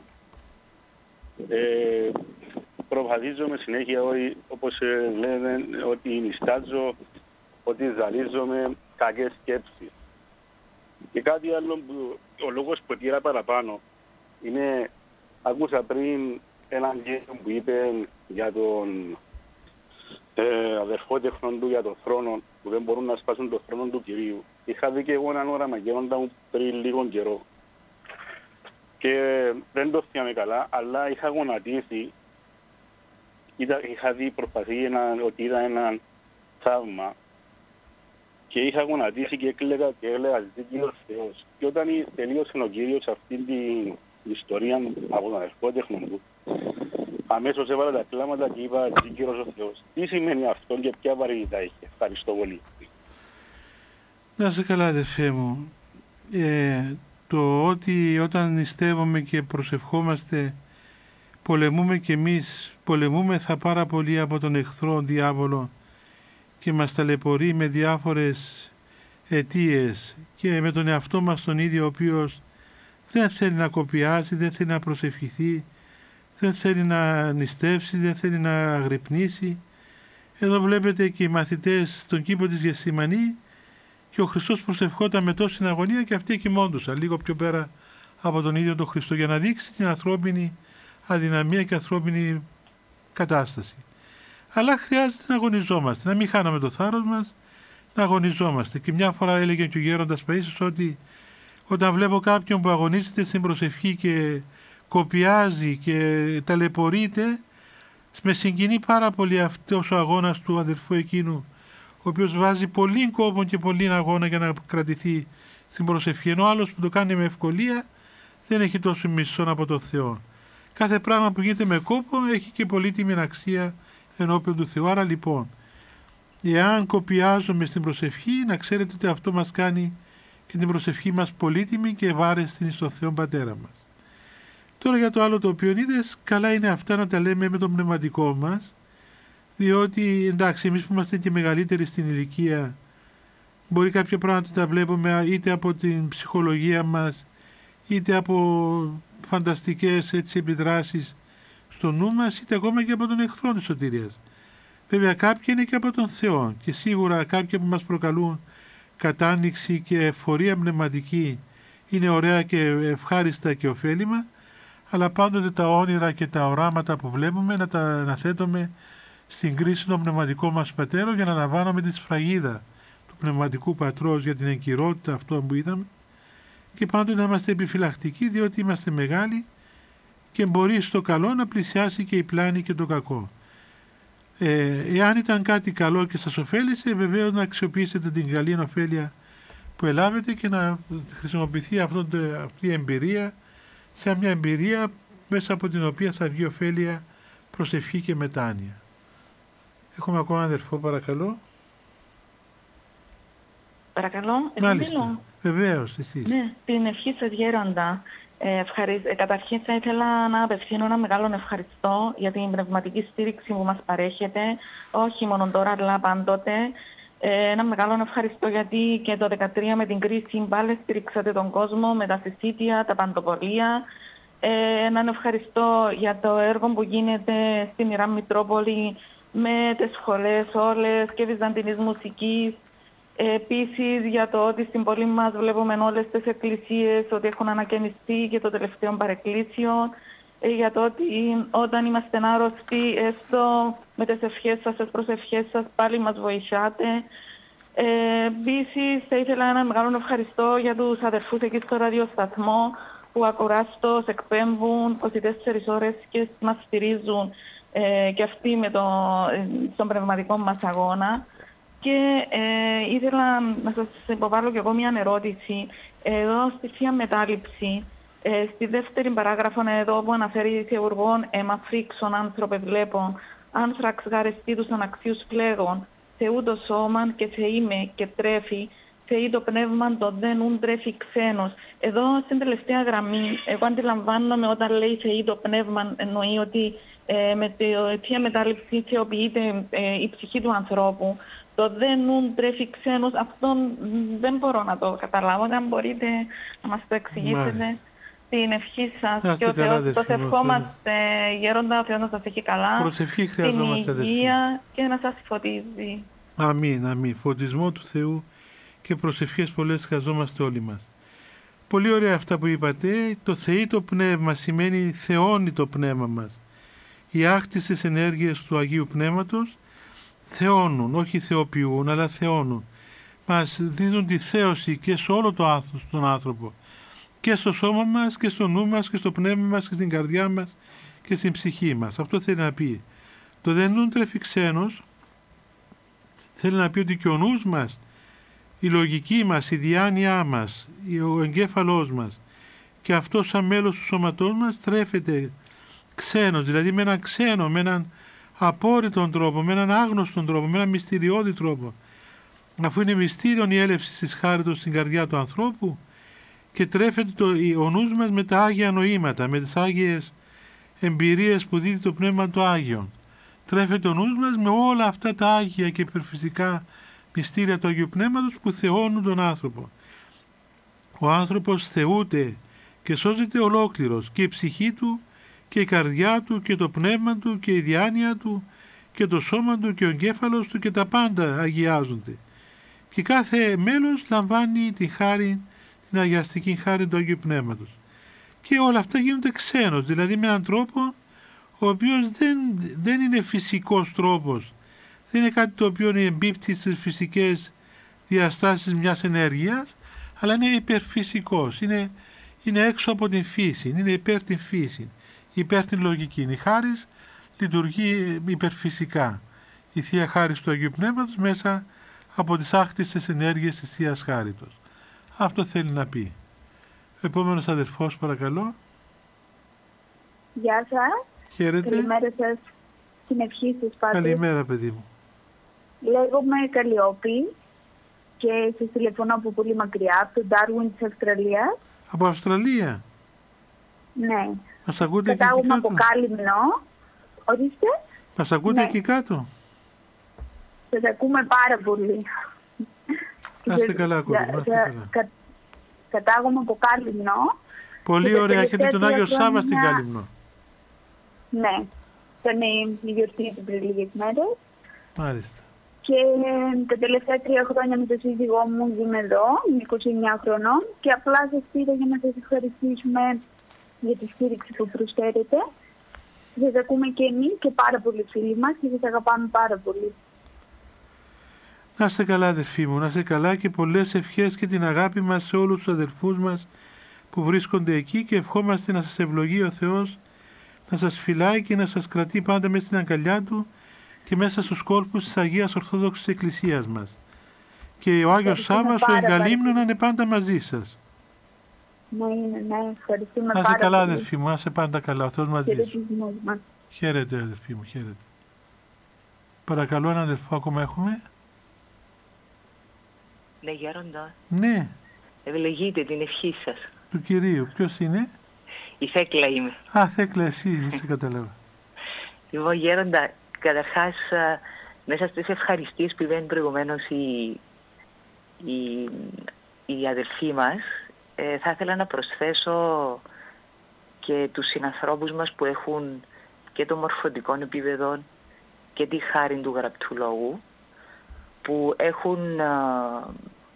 Ε, προβαδίζομαι συνέχεια όπως ε, λένε ότι νηστάζω, ότι ζαλίζομαι κακές σκέψεις. Και κάτι άλλο που ο λόγος που πήρα παραπάνω είναι, άκουσα πριν έναν κύριο που είπε για τον ε, αδερφό τέχνον του για τον θρόνο, που δεν μπορούν να σπάσουν τον θρόνο του Κυρίου. Είχα δει και εγώ έναν όραμα γέροντα μου πριν λίγο καιρό. Και δεν το θυμάμαι καλά, αλλά είχα γονατίσει, είδα, είχα δει προπαθεί ένα, ότι είδα έναν θαύμα και είχα γονατίσει και έκλαιγα και έλεγα «Δίκαιος Θεός». Και όταν τελείωσε ο Κύριος αυτήν την ιστορία από τον αδερφό τέχνον του, αμέσως έβαλα τα κλάματα και είπα «Δίκαιος ο Θεός». Τι σημαίνει αυτό και ποια βαρύτητα έχει? Ευχαριστώ πολύ. Να σε καλά, αδερφέ μου. Ε, το ότι όταν νηστεύουμε και προσευχόμαστε, πολεμούμε κι εμείς, πολεμούμεθα πάρα πολύ από τον εχθρό διάβολο και μας ταλαιπωρεί με διάφορες αιτίες και με τον εαυτό μας τον ίδιο, ο οποίος δεν θέλει να κοπιάσει, δεν θέλει να προσευχηθεί, δεν θέλει να νηστεύσει, δεν θέλει να αγρυπνήσει. Εδώ βλέπετε και οι μαθητές στον κήπο της Γεσημανή και ο Χριστός προσευχόταν με τόση αγωνία και αυτοί κοιμώντουσαν λίγο πιο πέρα από τον ίδιο τον Χριστό, για να δείξει την ανθρώπινη αδυναμία και ανθρώπινη κατάσταση. Αλλά χρειάζεται να αγωνιζόμαστε, να μην χάνουμε το θάρρος μας, να αγωνιζόμαστε. Και μια φορά έλεγε και ο γέροντας Παΐσιος ότι όταν βλέπω κάποιον που αγωνίζεται στην προσευχή και κοπιάζει και ταλαιπωρείται, με συγκινεί πάρα πολύ αυτός ο αγώνας του αδερφού εκείνου, ο οποίος βάζει πολύ κόπο και πολύ αγώνα για να κρατηθεί στην προσευχή, ενώ άλλος που το κάνει με ευκολία δεν έχει τόσο μισθόν από τον Θεό. Κάθε πράγμα που γίνεται με κόπο έχει και πολύτιμη αξία ενώπιον του Θεού. Άρα λοιπόν, εάν κοπιάζουμε στην προσευχή, να ξέρετε ότι αυτό μας κάνει και την προσευχή μας πολύτιμη και ευάρεστη στον Θεό Πατέρα μας. Τώρα για το άλλο το οποίο είδες, καλά είναι αυτά να τα λέμε με τον πνευματικό μας, διότι εντάξει, εμείς που είμαστε και μεγαλύτεροι στην ηλικία, μπορεί κάποια πράγματα τα βλέπουμε είτε από την ψυχολογία μας, είτε από φανταστικές έτσι, επιδράσεις στο νου μας, είτε ακόμα και από τον εχθρό της σωτηρίας. Βέβαια κάποια είναι και από τον Θεό και σίγουρα κάποια που μας προκαλούν κατάνοιξη και εφορία πνευματική είναι ωραία και ευχάριστα και ωφέλιμα, αλλά πάντοτε τα όνειρα και τα οράματα που βλέπουμε να τα αναθέτουμε στην κρίση των πνευματικών μας πατέρων για να λαμβάνουμε τη σφραγίδα του πνευματικού πατρός για την εγκυρότητα αυτό που είδαμε και πάντοτε να είμαστε επιφυλακτικοί, διότι είμαστε μεγάλοι και μπορεί στο καλό να πλησιάσει και η πλάνη και το κακό. Ε, εάν ήταν κάτι καλό και σας ωφέλησε, βεβαίως να αξιοποιήσετε την καλή ωφέλεια που ελάβετε και να χρησιμοποιηθεί αυτό, αυτή η εμπειρία σε μια εμπειρία μέσα από την οποία θα βγει ωφέλεια, προσευχή και μετάνοια. Έχουμε ακόμα αδερφό, παρακαλώ. Παρακαλώ, Μάλιστα, βεβαίως, εσείς. Ναι, την ευχή σας γέροντα. Ε, ευχαρι... ε, καταρχήν θα ήθελα να απευθύνω ένα μεγάλο ευχαριστώ για την πνευματική στήριξη που μας παρέχετε, όχι μόνο τώρα αλλά πάντοτε. Ε, ένα μεγάλο ευχαριστώ γιατί και το δεκατρία με την κρίση πάλι στηρίξατε τον κόσμο με τα συσίτια, τα παντοπολία. Ε, έναν ευχαριστώ για το έργο που γίνεται στην Ιερά Μητρόπολη με τις σχολές όλες και βυζαντινής μουσικής. Ε, επίσης για το ότι στην πόλη μας βλέπουμε όλες τις εκκλησίες ότι έχουν ανακαινιστεί και το τελευταίο παρεκκλήσιο. Ε, για το ότι όταν είμαστε άρρωστοι, έστω με τις ευχές σας, τις προσευχές σας πάλι μας βοηθάτε. Ε, επίσης θα ήθελα ένα μεγάλο ευχαριστώ για τους αδερφούς εκεί στο ραδιοσταθμό που ακουράστος εκπέμπουν είκοσι τέσσερις ώρες και μας στηρίζουν ε, και αυτοί με το, ε, στον πνευματικό μας αγώνα. Και ε, ήθελα να σας υποβάλω και εγώ μια ερώτηση. Εδώ στη Θεία Μετάληψη, ε, στη δεύτερη παράγραφο εδώ που αναφέρει Θεουργών αίμα φρίξον άνθρωπε βλέπω, άνθραξ γαρεστή τους αναξίους φλέγων, Θεού το σώμαν και Θεήμε και τρέφει, Θεή το πνεύμα το δεν ουν τρέφει ξένος. Εδώ στην τελευταία γραμμή, εγώ αντιλαμβάνομαι όταν λέει Θεή το πνεύμα, εννοεί ότι ε, με τη Θεία Μετάληψη θεοποιείται ε, η ψυχή του ανθρώπου. Το δεν νουν τρέφει ξένος, αυτό δεν μπορώ να το καταλάβω. Αν μπορείτε να μας το εξηγήσετε. Μάλιστα. Την ευχή σας Άστε και ο Θεός, το ευχόμαστε γέροντα, ο Θεός να σας έχει καλά. Προσευχή χρειαζόμαστε, την υγεία και να σας φωτίζει. Αμήν, αμήν. Φωτισμό του Θεού και προσευχές πολλές χρειαζόμαστε όλοι μας. Πολύ ωραία αυτά που είπατε. Το Θεή το πνεύμα σημαίνει θεώνει το πνεύμα μας. Οι άκτιστες ενέργειες του Αγίου Πνεύματος θεώνουν, όχι θεοποιούν, αλλά θεώνουν. Μας δίνουν τη θέωση και σε όλο το άθος, τον άνθρωπο. Και στο σώμα μας και στο νου μας και στο πνεύμα μας και στην καρδιά μας και στην ψυχή μας. Αυτό θέλει να πει. Το δεν νουν τρέφει ξένος θέλει να πει ότι και ο νους μας, η λογική μας, η διάνοιά μας, ο εγκέφαλός μας και αυτό σαν μέλος του σώματός μας τρέφεται ξένος, δηλαδή με έναν ξένο, με έναν απόρριτον τρόπο, με έναν άγνωστον τρόπο, με έναν μυστηριώδη τρόπο. αφού είναι μυστήριον η έλευση της χάριτος στην καρδιά του ανθρώπου και τρέφεται το, ο νους μας με τα Άγια νοήματα, με τις Άγιες εμπειρίες που δίδει το Πνεύμα του Άγιον. Τρέφεται ο νους μας με όλα αυτά τα Άγια και υπερφυσικά μυστήρια του Αγίου Πνεύματος που θεώνουν τον άνθρωπο. Ο άνθρωπος θεούται και σώζεται ολόκληρος, και η ψυχή του και η καρδιά του και το πνεύμα του και η διάνοια του και το σώμα του και ο εγκέφαλος του και τα πάντα αγιάζονται. Και κάθε μέλος λαμβάνει τη χάρη, την αγιαστική χάρη του Αγίου Πνεύματος. Και όλα αυτά γίνονται ξένος, δηλαδή με έναν τρόπο ο οποίος δεν, δεν είναι φυσικός τρόπος. Δεν είναι κάτι το οποίο εμπίπτει στις φυσικές διαστάσεις μιας ενέργειας, αλλά είναι υπερφυσικός, είναι, είναι έξω από την φύση, είναι υπέρ την φύση, υπέρ την λογική. Η χάρις λειτουργεί υπερφυσικά. Η Θεία Χάρις του Αγίου Πνεύματος μέσα από τις άκτιστες ενέργειες της Θείας Χάριτος. Αυτό θέλει να πει. Ο επόμενος αδερφός, παρακαλώ. Γεια σας. Χαίρετε. Καλημέρα σας. Την ευχή σας, Πάτερ. Καλημέρα, παιδί μου. Λέγομαι Καλλιόπη και σας τηλεφωνώ από πολύ μακριά, από το Darwin της Αυστραλίας. Από Αυστραλία. Ναι. Μας ακούτε και Κατάγομαι εκεί κάτω. από Κάλυμνο. Ορίστε. Μας ακούτε Ναι. εκεί κάτω. Σας ακούμε πάρα πολύ. Να είστε καλά, κόρη μου, να είστε καλά. Κα, κατάγομαι από Κάλυμνο. Πολύ και τα ωραία, έχετε τελευταία τον Άγιο τρία Σάββα στην χρόνια- Κάλυμνο. Ναι. Ήταν η γιορτή του πριν λίγες μέρες. Μάλιστα. Και τα τελευταία τρία χρόνια με τον σύζυγό μου είμαι εδώ, είμαι είκοσι εννιά χρονών και απλά σας πήρα για να σας ευχαριστήσουμε για τη στήριξη που προσφέρετε. Σας ακούμε και εμείς και πάρα πολλοί φίλοι μας και σας αγαπάμε πάρα πολύ. Να είστε καλά, αδερφοί μου, να είστε καλά και πολλές ευχές και την αγάπη μας σε όλους τους αδερφούς μας που βρίσκονται εκεί και ευχόμαστε να σας ευλογεί ο Θεός, να σας φυλάει και να σας κρατεί πάντα μέσα στην αγκαλιά Του και μέσα στους κόλπους της Αγίας Ορθόδοξης Εκκλησίας μας. Και ο Άγιος Σάββας, ο εγκαλύμνων, να είναι πάντα μαζί σας. Ναι, είναι, ναι, ευχαριστούμε Να πάρα είστε καλά, πολύ. αδερφοί μου, να είστε πάντα καλά, ο Θεός μαζί σου. Χαιρετισμούς μας. Χαίρετε, αδερφοί μου, χαίρετε. Παρακαλώ, έναν αδερφό ακόμα έχουμε. Ναι, Γέροντα. Ναι, Ευλογείτε την ευχή σας. του Κυρίου. Ποιος είναι? Η Θέκλα είμαι. Α, Θέκλα, εσύ, είσαι καταλάβα. Λοιπόν, Γέροντα, καταρχάς, α, μέσα στις ευχαριστίες που είπαν προηγουμένως οι, οι, οι αδελφοί μας, ε, θα ήθελα να προσθέσω και τους συνανθρώπους μας που έχουν και των μορφωτικών επίπεδων και τη χάρη του γραπτού λόγου, που έχουν α,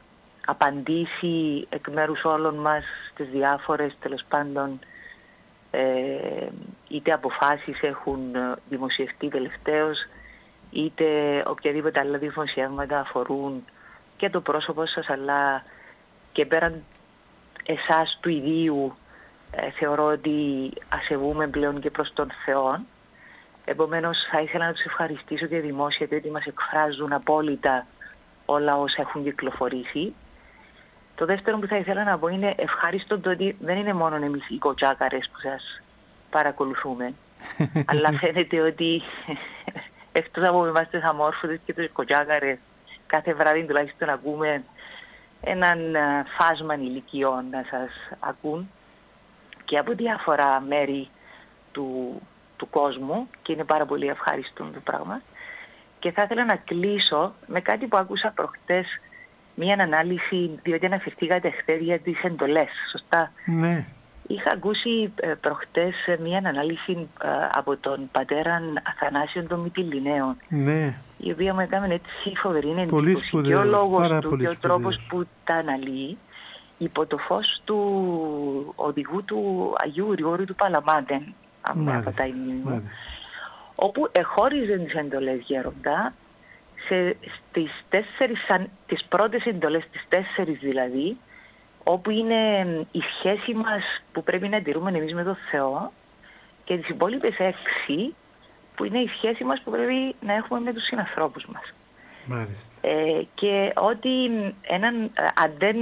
απαντήσει εκ μέρους όλων μας στις διάφορες, τέλος πάντων, ε, είτε αποφάσεις έχουν ε, δημοσιευτεί τελευταίως, είτε οποιαδήποτε άλλα δημοσιεύματα αφορούν και το πρόσωπο σας, αλλά και πέραν εσάς του ιδίου, ε, θεωρώ ότι ασεβούμε πλέον και προς τον Θεό. Επομένως θα ήθελα να τους ευχαριστήσω και δημόσια, διότι μας εκφράζουν απόλυτα όλα όσα έχουν κυκλοφορήσει. Το δεύτερο που θα ήθελα να πω είναι ευχάριστο το ότι δεν είναι μόνο εμείς οι κοτσάκαρες που σας παρακολουθούμε, αλλά φαίνεται ότι εκτός από εμάς τις αμόρφωτες και τους κοτσάκαρες, κάθε βράδυ τουλάχιστον ακούμε έναν α, φάσμα ηλικιών να σας ακούν και από διάφορα μέρη του, του κόσμου, και είναι πάρα πολύ ευχάριστο το πράγμα. Και θα ήθελα να κλείσω με κάτι που άκουσα προχτές, μία ανάλυση, διότι αναφερθήκατε χθες για τις εντολές, σωστά? Ναι. Είχα ακούσει ε, προχτές μία ανάλυση ε, από τον πατέρα Αθανάσιον των Μυτιληναίων, Ναι. η οποία μου έκανε έτσι φοβερή Πολύ εντύπωση, και σπουδαίο, ο λόγος πάρα του πολύ και ο σπουδαίο. τρόπος που τα αναλύει υπό το φως του οδηγού του Αγίου Γρηγόρου του Παλαμάτεν, αν με Μάλιστα, απατάει η μνήμη μου, μάλιστα. όπου εχώριζε τις εντολές, Γέροντα, σε, στις τέσσερις, σαν, τις πρώτες εντολές, τις τέσσερις δηλαδή, όπου είναι η σχέση μας που πρέπει να τηρούμε εμείς με τον Θεό, και τις υπόλοιπες έξι που είναι η σχέση μας που πρέπει να έχουμε με τους συνανθρώπους μας. Μάλιστα. Ε, και ότι έναν, αν δεν,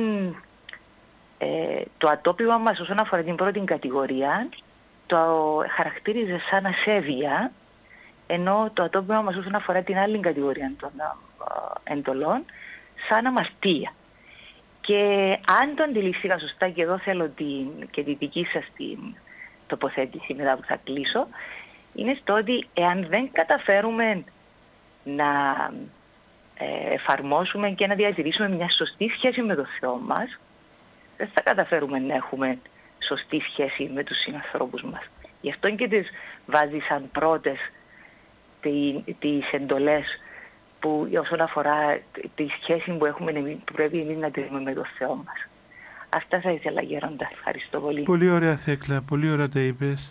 ε, το ατόπιμα μας όσον αφορά την πρώτη κατηγορία το χαρακτήριζε σαν ασέβεια, ενώ το ατόπιμα μας όσον αφορά την άλλη κατηγορία των ε, εντολών σαν αμαρτία. Και αν το αντιληφθήκα σωστά, και εδώ θέλω την, και τη δική σας την τοποθέτηση μετά που θα κλείσω, είναι στο ότι εάν δεν καταφέρουμε να ε, εφαρμόσουμε και να διατηρήσουμε μια σωστή σχέση με τον Θεό μας, δεν θα καταφέρουμε να έχουμε σωστή σχέση με τους συνανθρώπους μας. Γι' αυτό και τις βάζει σαν πρώτες τι, τις εντολές που όσον αφορά τη σχέση που, έχουμε, που πρέπει εμείς να τηρούμε με τον Θεό μας. Αυτά θα ήθελα, Γέροντα. Ευχαριστώ πολύ. Πολύ ωραία, Θέκλα. Πολύ ωραία τα είπες.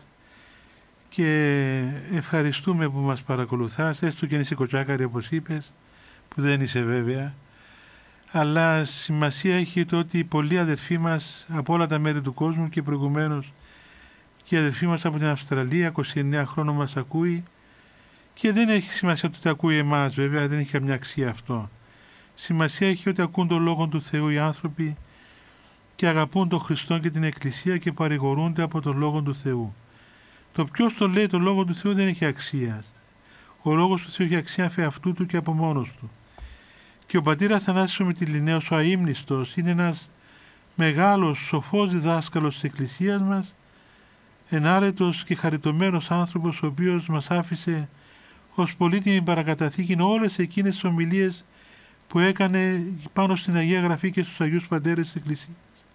Και ευχαριστούμε που μας παρακολουθάς, έστω και αν είσαι κοτσάκαρη όπως είπες, που δεν είσαι βέβαια. Αλλά σημασία έχει το ότι πολλοί αδερφοί μας από όλα τα μέρη του κόσμου και προηγουμένως και οι αδερφοί μας από την Αυστραλία, είκοσι εννέα χρόνων μας ακούει, και δεν έχει σημασία ότι ακούει εμάς, βέβαια, δεν έχει καμιά αξία αυτό. Σημασία έχει ότι ακούν τον Λόγο του Θεού οι άνθρωποι και αγαπούν τον Χριστό και την Εκκλησία και παρηγορούνται από τον Λόγο του Θεού. Το ποιος το λέει τον Λόγο του Θεού δεν έχει αξία. Ο Λόγος του Θεού έχει αξία αφ' αυτού του και από μόνος του. Και ο πατήρ Αθανάσιος ο Μυτιληναίος, ο αείμνηστος, είναι ένας μεγάλος σοφός διδάσκαλος της Εκκλησίας μας, ενάρετος και χαριτωμένος άνθρωπος, ο οποίος μας άφησε ως πολύτιμη παρακαταθήκη όλες εκείνες τις ομιλίες που έκανε πάνω στην Αγία Γραφή και στους Αγίους Πατέρες της Εκκλησίας.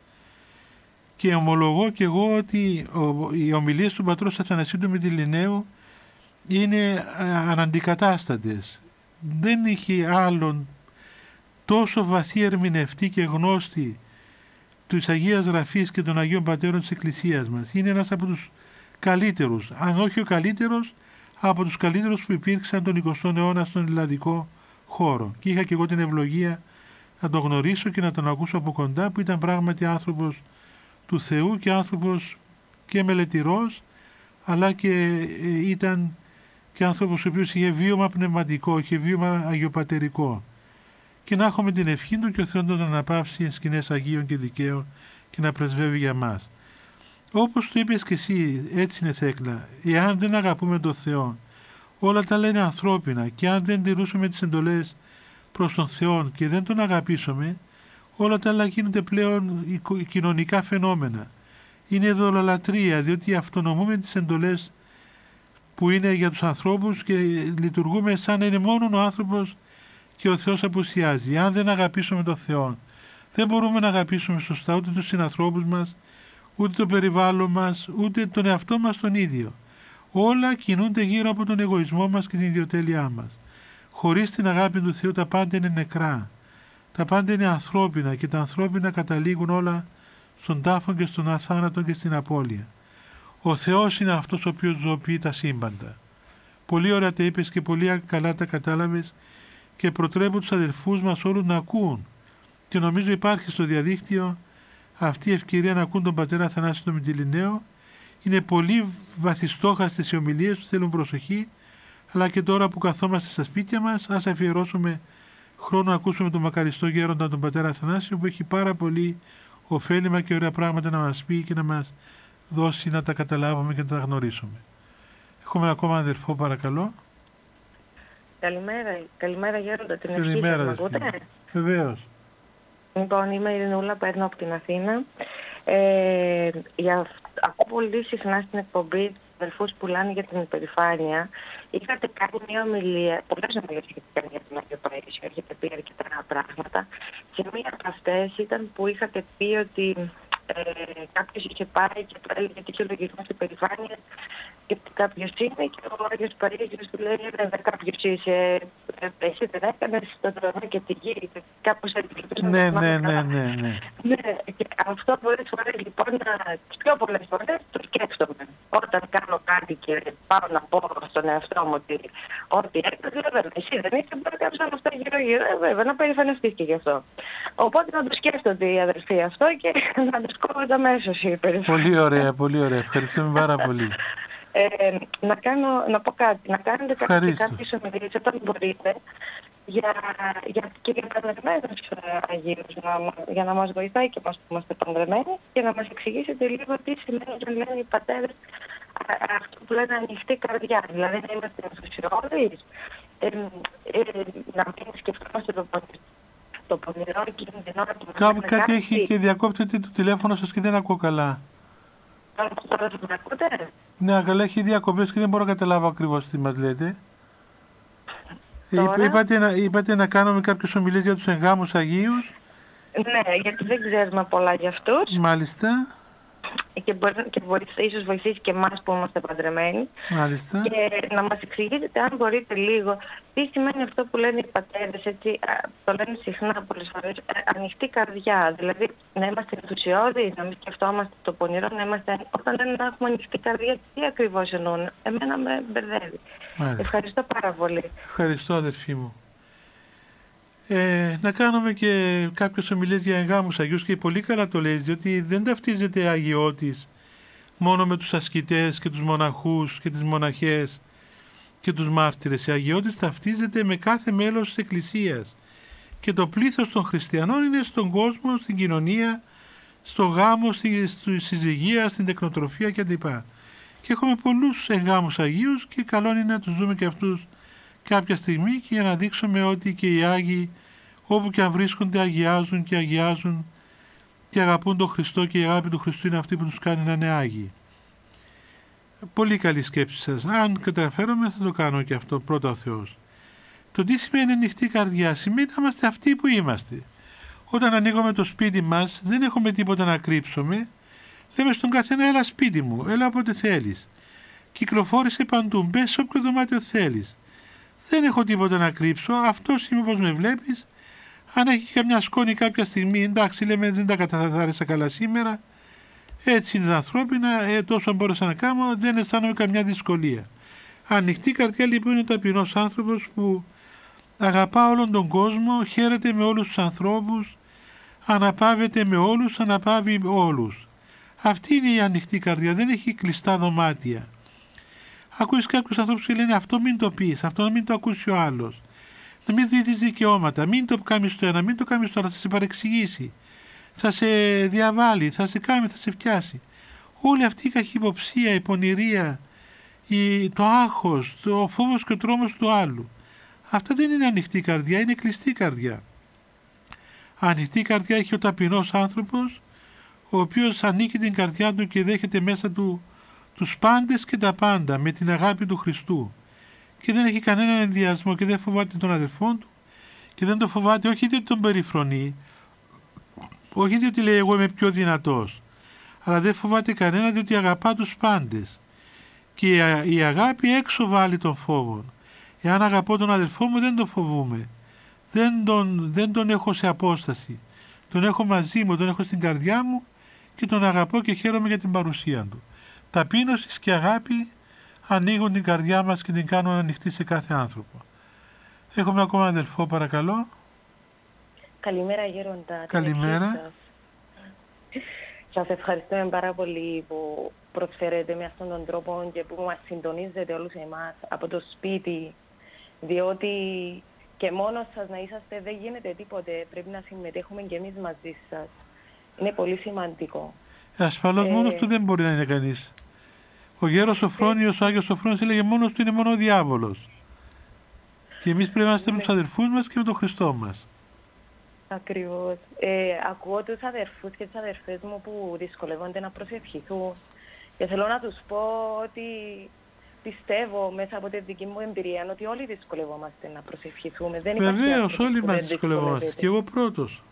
Και ομολογώ και εγώ ότι οι ομιλίες του πατρός Αθανασίου του Μυτιληναίου είναι αναντικατάστατες. Δεν είχε άλλον τόσο βαθύ ερμηνευτή και γνώστη της Αγίας Γραφής και των Αγίων Πατέρων της Εκκλησίας μας. Είναι ένας από τους καλύτερους, αν όχι ο καλύτερος, από τους καλύτερους που υπήρξαν τον εικοστό αιώνα στον ελλαδικό χώρο. Και είχα και εγώ την ευλογία να τον γνωρίσω και να τον ακούσω από κοντά, που ήταν πράγματι άνθρωπος του Θεού και άνθρωπος και μελετηρός, αλλά και ήταν και άνθρωπος ο οποίος είχε βίωμα πνευματικό, είχε βίωμα αγιοπατερικό. Και να έχουμε την ευχή του και ο Θεός τον αναπαύσει εν σκηνές Αγίων και δικαίων και να πρεσβεύει για μας. Όπως το είπες και εσύ, έτσι είναι, Θέκλα, εάν δεν αγαπούμε τον Θεό, όλα τα λένε ανθρώπινα, και αν δεν τηρούσαμε τις εντολές προς τον Θεό και δεν τον αγαπήσουμε, όλα τα άλλα γίνονται πλέον κοινωνικά φαινόμενα. Είναι δολολατρεία, διότι αυτονομούμε τις εντολές που είναι για τους ανθρώπους και λειτουργούμε σαν να είναι μόνο ο άνθρωπος και ο Θεός απουσιάζει. Αν δεν αγαπήσουμε τον Θεό, δεν μπορούμε να αγαπήσουμε σωστά ούτε τους συνανθρώπους μας, ούτε το περιβάλλον μας, ούτε τον εαυτό μας τον ίδιο. Όλα κινούνται γύρω από τον εγωισμό μας και την ιδιοτέλειά μας. Χωρίς την αγάπη του Θεού τα πάντα είναι νεκρά. Τα πάντα είναι ανθρώπινα και τα ανθρώπινα καταλήγουν όλα στον τάφο και στον αθάνατο και στην απώλεια. Ο Θεός είναι αυτός ο οποίος ζωοποιεί τα σύμπαντα. Πολύ ωραία τα είπες και πολύ καλά τα κατάλαβες, και προτρέπω τους αδελφούς μας όλους να ακούν. Και νομίζω υπάρχει στο διαδίκτυο αυτή η ευκαιρία να ακούν τον πατέρα Αθανάσιο τον Μυτιληναίο. Είναι πολύ βαθιστόχαστες οι ομιλίες που θέλουν προσοχή, αλλά και τώρα που καθόμαστε στα σπίτια μας, ας αφιερώσουμε χρόνο να ακούσουμε τον μακαριστό γέροντα τον πατέρα Αθανάσιο, που έχει πάρα πολύ ωφέλιμα και ωραία πράγματα να μας πει και να μας δώσει να τα καταλάβουμε και να τα γνωρίσουμε. Έχουμε ακόμα αδερφό, παρακαλώ. Καλημέρα, καλημέρα γέροντα, την ευχή σας, με ακούτε? Βεβαίως. Λοιπόν, είμαι η Ειρηνούλα, παίρνω από την Αθήνα. Ε, για, ακούω πολύ συχνά στην εκπομπή τους αδερφούς που λένε για την υπερηφάνεια. Είχατε κάνει μια ομιλία, πολλές ομιλίες είχατε για την Αγία Παΐσιο, έχετε πει αρκετά πράγματα. Και μία από αυτές ήταν που είχατε πει ότι ε, κάποιος είχε πάει και το έλεγε ότι είχε λογισμό στην υπερηφάνεια και κάποιος είναι, και ο Άγιος Παΐσιος του λέει βέβαια κάποιος είσαι, εσύ δεν έκανες το τρομό και τη γη, κάπως έτσι. Ναι, ναι, ναι, ναι, ναι. Ναι, και αυτό πολλές φορές λοιπόν, τις πιο πολλές φορές το σκέφτομαι. Όταν κάνω κάτι και πάω να πω στον εαυτό μου ότι ό,τι έκανες, βέβαια, εσύ δεν είσαι, μπορεί κάποιος να αυτά γύρω-γύρω, βέβαια, να περηφανευτείς και γι' αυτό. Οπότε να το σκέφτονται οι αδερφοί αυτό και να το σκόβονται αμέσως οι περηφανίες. Πολύ ωραία, πολύ ωραία. Ευχαριστούμε πάρα πολύ. Ε, να, κάνω, να πω κάτι, να κάνετε κάποιες, κάποιες ομιλίες όταν μπορείτε για, για, και για παντρεμένους Αγίους, να, για να μας βοηθάει και μας που είμαστε παντρεμένοι και να μας εξηγήσετε λίγο τι σημαίνει όταν λένε οι πατέρες αυτό που λένε ανοιχτή καρδιά, δηλαδή να είμαστε ενθουσιώδεις, ε, ε, να μην σκεφτόμαστε το, στο πονηρό εκείνη την ώρα που Κάπου κάτι έχει και διακόπτεται το τηλέφωνο σας και δεν ακούω καλά. Τώρα με ακούτε? Ναι, καλά, έχει διακοπές και δεν μπορώ να καταλάβω ακριβώς τι μας λέτε. Ε, είπατε, να, είπατε να κάνουμε κάποιες ομιλίες για τους εγγάμους Αγίους. Ναι, γιατί δεν ξέρουμε πολλά για αυτούς. Μάλιστα. Και μπορεί, και μπορεί ίσως βοηθήσει και εμάς που είμαστε παντρεμένοι. Μάλιστα. Και να μας εξηγήσετε, αν μπορείτε λίγο, τι σημαίνει αυτό που λένε οι πατέρες, έτσι, το λένε συχνά πολλές φορές, ανοιχτή καρδιά. Δηλαδή, να είμαστε ενθουσιώδεις, να μην σκεφτόμαστε το πονηρό, να είμαστε... Όταν λένε να έχουμε ανοιχτή καρδιά, τι ακριβώς εννοούν? Εμένα με μπερδεύει. Μάλιστα. Ευχαριστώ πάρα πολύ. Ευχαριστώ, αδερφή μου. Ε, να κάνουμε και κάποιες ομιλίες για εγγάμους Αγίους και πολύ καλά το λέει, διότι δεν ταυτίζεται αγιώτης μόνο με τους ασκητές και τους μοναχούς και τις μοναχές και τους μάρτυρες. Η αγιώτης ταυτίζεται με κάθε μέλος της Εκκλησίας και το πλήθος των χριστιανών είναι στον κόσμο, στην κοινωνία, στο γάμο, στη, στη συζυγία, στην τεκνοτροφία κλπ. Και έχουμε πολλούς εγγάμους Αγίους και καλό είναι να τους δούμε και αυτούς κάποια στιγμή και για να δείξουμε ότι και οι Άγιοι όπου και αν βρίσκονται αγιάζουν και αγιάζουν και αγαπούν τον Χριστό και η αγάπη του Χριστού είναι αυτή που τους κάνει να είναι Άγιοι. Πολύ καλή σκέψη σας. Αν καταφέρομαι θα το κάνω και αυτό, πρώτα ο Θεός. Το τι σημαίνει ανοιχτή καρδιά? Σημαίνει να είμαστε αυτοί που είμαστε. Όταν ανοίγουμε το σπίτι μας δεν έχουμε τίποτα να κρύψουμε. Λέμε στον καθένα έλα σπίτι μου, έλα όποτε θέλεις. Κυκλοφόρησε παντού, μπες σε όποιο δωμάτιο θέλεις. Δεν έχω τίποτα να κρύψω, αυτός είμαι όπως με βλέπεις. Αν έχει καμιά σκόνη κάποια στιγμή, εντάξει, λέμε δεν τα καταθάρισα καλά σήμερα. Έτσι είναι τα ανθρώπινα, ε, τόσο μπόρεσα να κάνω, δεν αισθάνομαι καμιά δυσκολία. Ανοιχτή καρδιά λοιπόν είναι ο ταπεινός άνθρωπος που αγαπά όλον τον κόσμο, χαίρεται με όλους τους ανθρώπους, αναπαύεται με όλους, αναπαύει όλους. Αυτή είναι η ανοιχτή καρδιά, δεν έχει κλειστά δωμάτια. Ακούεις κάποιους ανθρώπους και λένε αυτό μην το πεις, αυτό να μην το ακούσει ο άλλος. Να μην δίδεις δικαιώματα, μην το κάνεις το ένα, μην το κάνεις το άλλο, θα σε παρεξηγήσει. Θα σε διαβάλει, θα σε κάνει, θα σε φτιάσει. Όλη αυτή η καχυποψία, η πονηρία, η, το άγχος, το φόβος και ο τρόμος του άλλου. Αυτά δεν είναι ανοιχτή καρδιά, είναι κλειστή καρδιά. Ανοιχτή καρδιά έχει ο ταπεινός άνθρωπος, ο οποίος ανήκει την καρδιά του και δέχεται μέσα του τους πάντες και τα πάντα με την αγάπη του Χριστού και δεν έχει κανέναν ενδιασμό και δεν φοβάται τον αδελφόν του και δεν το φοβάται όχι διότι τον περιφρονεί, όχι διότι λέει εγώ είμαι πιο δυνατός, αλλά δεν φοβάται κανένα διότι αγαπά τους πάντες και η αγάπη έξω βάλει τον φόβο. Εάν αγαπώ τον αδελφό μου δεν τον φοβούμαι, δεν τον, δεν τον έχω σε απόσταση, τον έχω μαζί μου, τον έχω στην καρδιά μου και τον αγαπώ και χαίρομαι για την παρουσία του. Ταπείνωση και αγάπη ανοίγουν την καρδιά μας και την κάνουν ανοιχτή σε κάθε άνθρωπο. Έχουμε ακόμα αδελφό, παρακαλώ. Καλημέρα Γέροντα. Καλημέρα. Σας ευχαριστούμε πάρα πολύ που προσφέρετε με αυτόν τον τρόπο και που μας συντονίζετε όλους εμάς από το σπίτι, διότι και μόνος σας να είσαστε δεν γίνεται τίποτε, πρέπει να συμμετέχουμε και εμείς μαζί σας. Είναι πολύ σημαντικό. Ασφαλώς ε... μόνος του δεν μπορεί να είναι κανείς. Ο γέρος Σοφρόνιος, ο Άγιος Σοφρόνιος έλεγε μόνος του είναι μόνο ο διάβολος. Και εμείς πρέπει να είμαστε με τους αδερφούς μας και με τον Χριστό μας. Ακριβώς. Ε, ακούω τους αδερφούς και τις αδερφές μου που δυσκολεύονται να προσευχηθούν και θέλω να τους πω ότι πιστεύω μέσα από τη δική μου εμπειρία ότι όλοι δυσκολευόμαστε να προσευχηθούμε. Βεβαίως, όλοι μας δυσκολευόμαστε και εγώ πρώτος.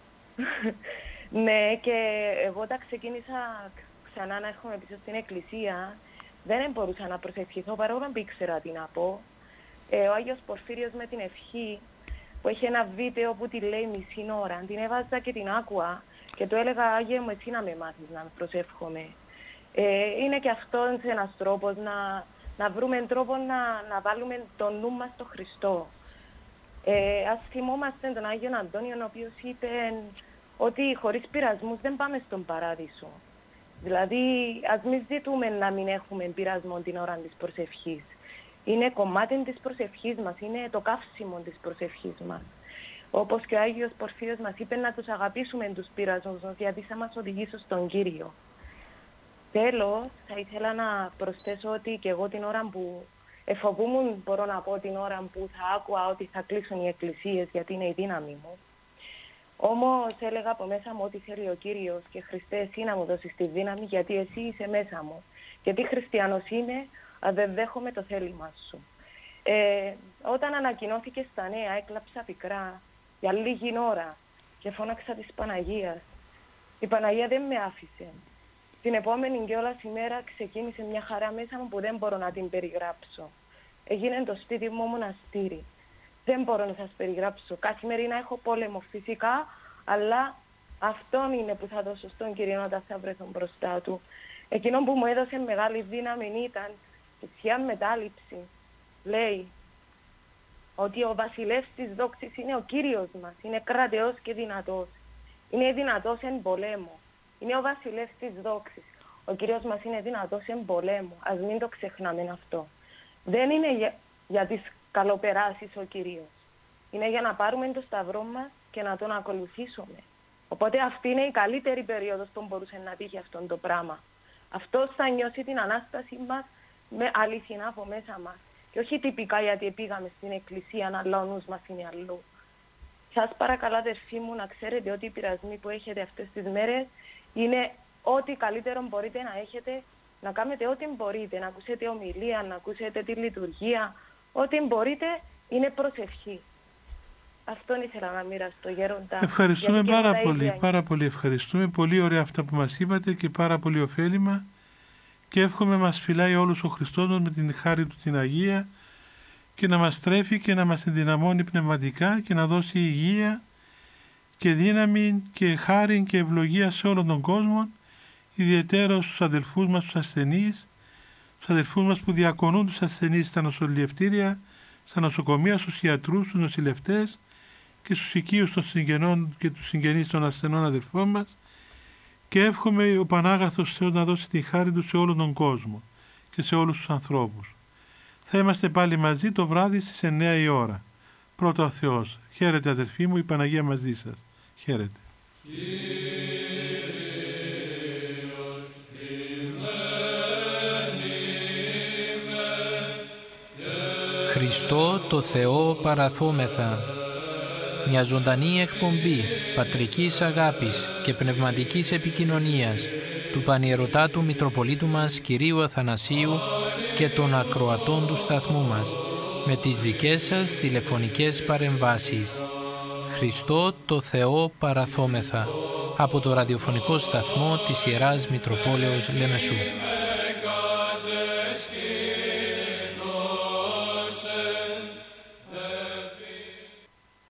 Ναι, και εγώ όταν ξεκίνησα ξανά να έρχομαι πίσω στην εκκλησία, δεν μπορούσα να προσευχηθώ παρόλο που ήξερα τι να πω. Ε, ο Άγιος Πορφύριος με την ευχή, που έχει ένα βίντεο που τη λέει μισή ώρα, την έβαζα και την άκουα και του έλεγα Άγιε μου εσύ να με μάθεις να με προσεύχομαι. Ε, είναι και αυτός ένας τρόπος να, να βρούμε τρόπο να, να βάλουμε το νου μας στο Χριστό. Ε, ας θυμόμαστε τον Άγιον Αντώνιο, ο οποίος είπε ότι χωρίς πειρασμούς δεν πάμε στον παράδεισο. Δηλαδή, ας μην ζητούμε να μην έχουμε πειρασμό την ώρα της προσευχής. Είναι κομμάτι της προσευχής μας, είναι το καύσιμο της προσευχής μας. Όπως και ο Άγιος Πορφύριος μας είπε να τους αγαπήσουμε τους πειρασμούς, γιατί θα μας οδηγήσει στον Κύριο. Τέλος, θα ήθελα να προσθέσω ότι και εγώ την ώρα που εφοβούμουν, μπορώ να πω την ώρα που θα άκουα ότι θα κλείσουν οι εκκλησίες, γιατί είναι η δύναμη μου. Όμως έλεγα από μέσα μου ότι θέλει ο Κύριος και Χριστέ εσύ να μου δώσεις τη δύναμη γιατί εσύ είσαι μέσα μου. Γιατί χριστιανός είμαι, αν δεν δέχομαι το θέλημά σου. Ε, όταν ανακοινώθηκε στα νέα έκλαψα πικρά για λίγη ώρα και φώναξα της Παναγίας. Η Παναγία δεν με άφησε. Την επόμενη κιόλας ημέρα ξεκίνησε μια χαρά μέσα μου που δεν μπορώ να την περιγράψω. Έγινε το σπίτι μου μοναστήρι. Δεν μπορώ να σας περιγράψω. Καθημερινά έχω πόλεμο φυσικά, αλλά αυτόν είναι που θα δώσω στον Κύριο όταν θα βρεθώ μπροστά του. Εκείνο που μου έδωσε μεγάλη δύναμη ήταν η Θεία Μετάληψη. Λέει ότι ο βασιλεύς της δόξης είναι ο Κύριος μας. Είναι κρατεός και δυνατός. Είναι δυνατός εν πολέμο. Είναι ο βασιλεύς της δόξης. Ο Κύριος μας είναι δυνατός εν πολέμο. Ας μην το ξεχνάμε αυτό. Δεν είναι για, για τις καλοπεράσεις ο Κύριος. Είναι για να πάρουμε το σταυρό μας και να τον ακολουθήσουμε. Οπότε αυτή είναι η καλύτερη περίοδος που μπορούσε να τύχει αυτό το πράγμα. Αυτός θα νιώσει την Ανάσταση μας με αληθινά από μέσα μας. Και όχι τυπικά γιατί πήγαμε στην εκκλησία, αλλά ο νους μας είναι αλλού. Σας παρακαλώ αδερφοί μου να ξέρετε ότι οι πειρασμοί που έχετε αυτές τις μέρες είναι ό,τι καλύτερο μπορείτε να έχετε, να κάνετε ό,τι μπορείτε, να ακούσετε ομιλία, να ακούσετε τη λειτουργία, ό,τι μπορείτε είναι προσευχή. Αυτόν ήθελα να μοιραστώ, Γέροντα. Ευχαριστούμε πάρα πολύ, πάρα πολύ ευχαριστούμε. Πολύ ωραία αυτά που μας είπατε και πάρα πολύ ωφέλιμα. Και εύχομαι μας φυλάει όλους ο Χριστός με την χάρη του την Αγία και να μας τρέφει και να μας ενδυναμώνει πνευματικά και να δώσει υγεία και δύναμη και χάρη και ευλογία σε όλον τον κόσμο, ιδιαίτερα στους αδελφούς μας τους ασθενείς, στους αδελφούς μας που διακονούν τους ασθενείς στα νοσηλευτήρια, στα νοσοκομεία, στους ιατρούς, στους νοσηλευτές και στους οικείους των συγγενών και τους συγγενείς των ασθενών αδελφών μας. Και εύχομαι ο Πανάγαθος Θεός να δώσει τη χάρη του σε όλον τον κόσμο και σε όλους τους ανθρώπους. Θα είμαστε πάλι μαζί το βράδυ στις εννέα η ώρα. Πρώτο ο Θεός. Χαίρετε αδελφοί μου, η Παναγία μαζί σας. Χαίρετε. Χριστό το Θεό παραθόμεθα. Μια ζωντανή εκπομπή πατρικής αγάπης και πνευματικής επικοινωνίας του Πανιερωτάτου Μητροπολίτου μας Κυρίου Αθανασίου και των ακροατών του σταθμού μας, με τις δικές σας τηλεφωνικές παρεμβάσεις. Χριστό το Θεό παραθόμεθα, από το ραδιοφωνικό σταθμό της Ιεράς Μητροπόλεως Λεμεσού.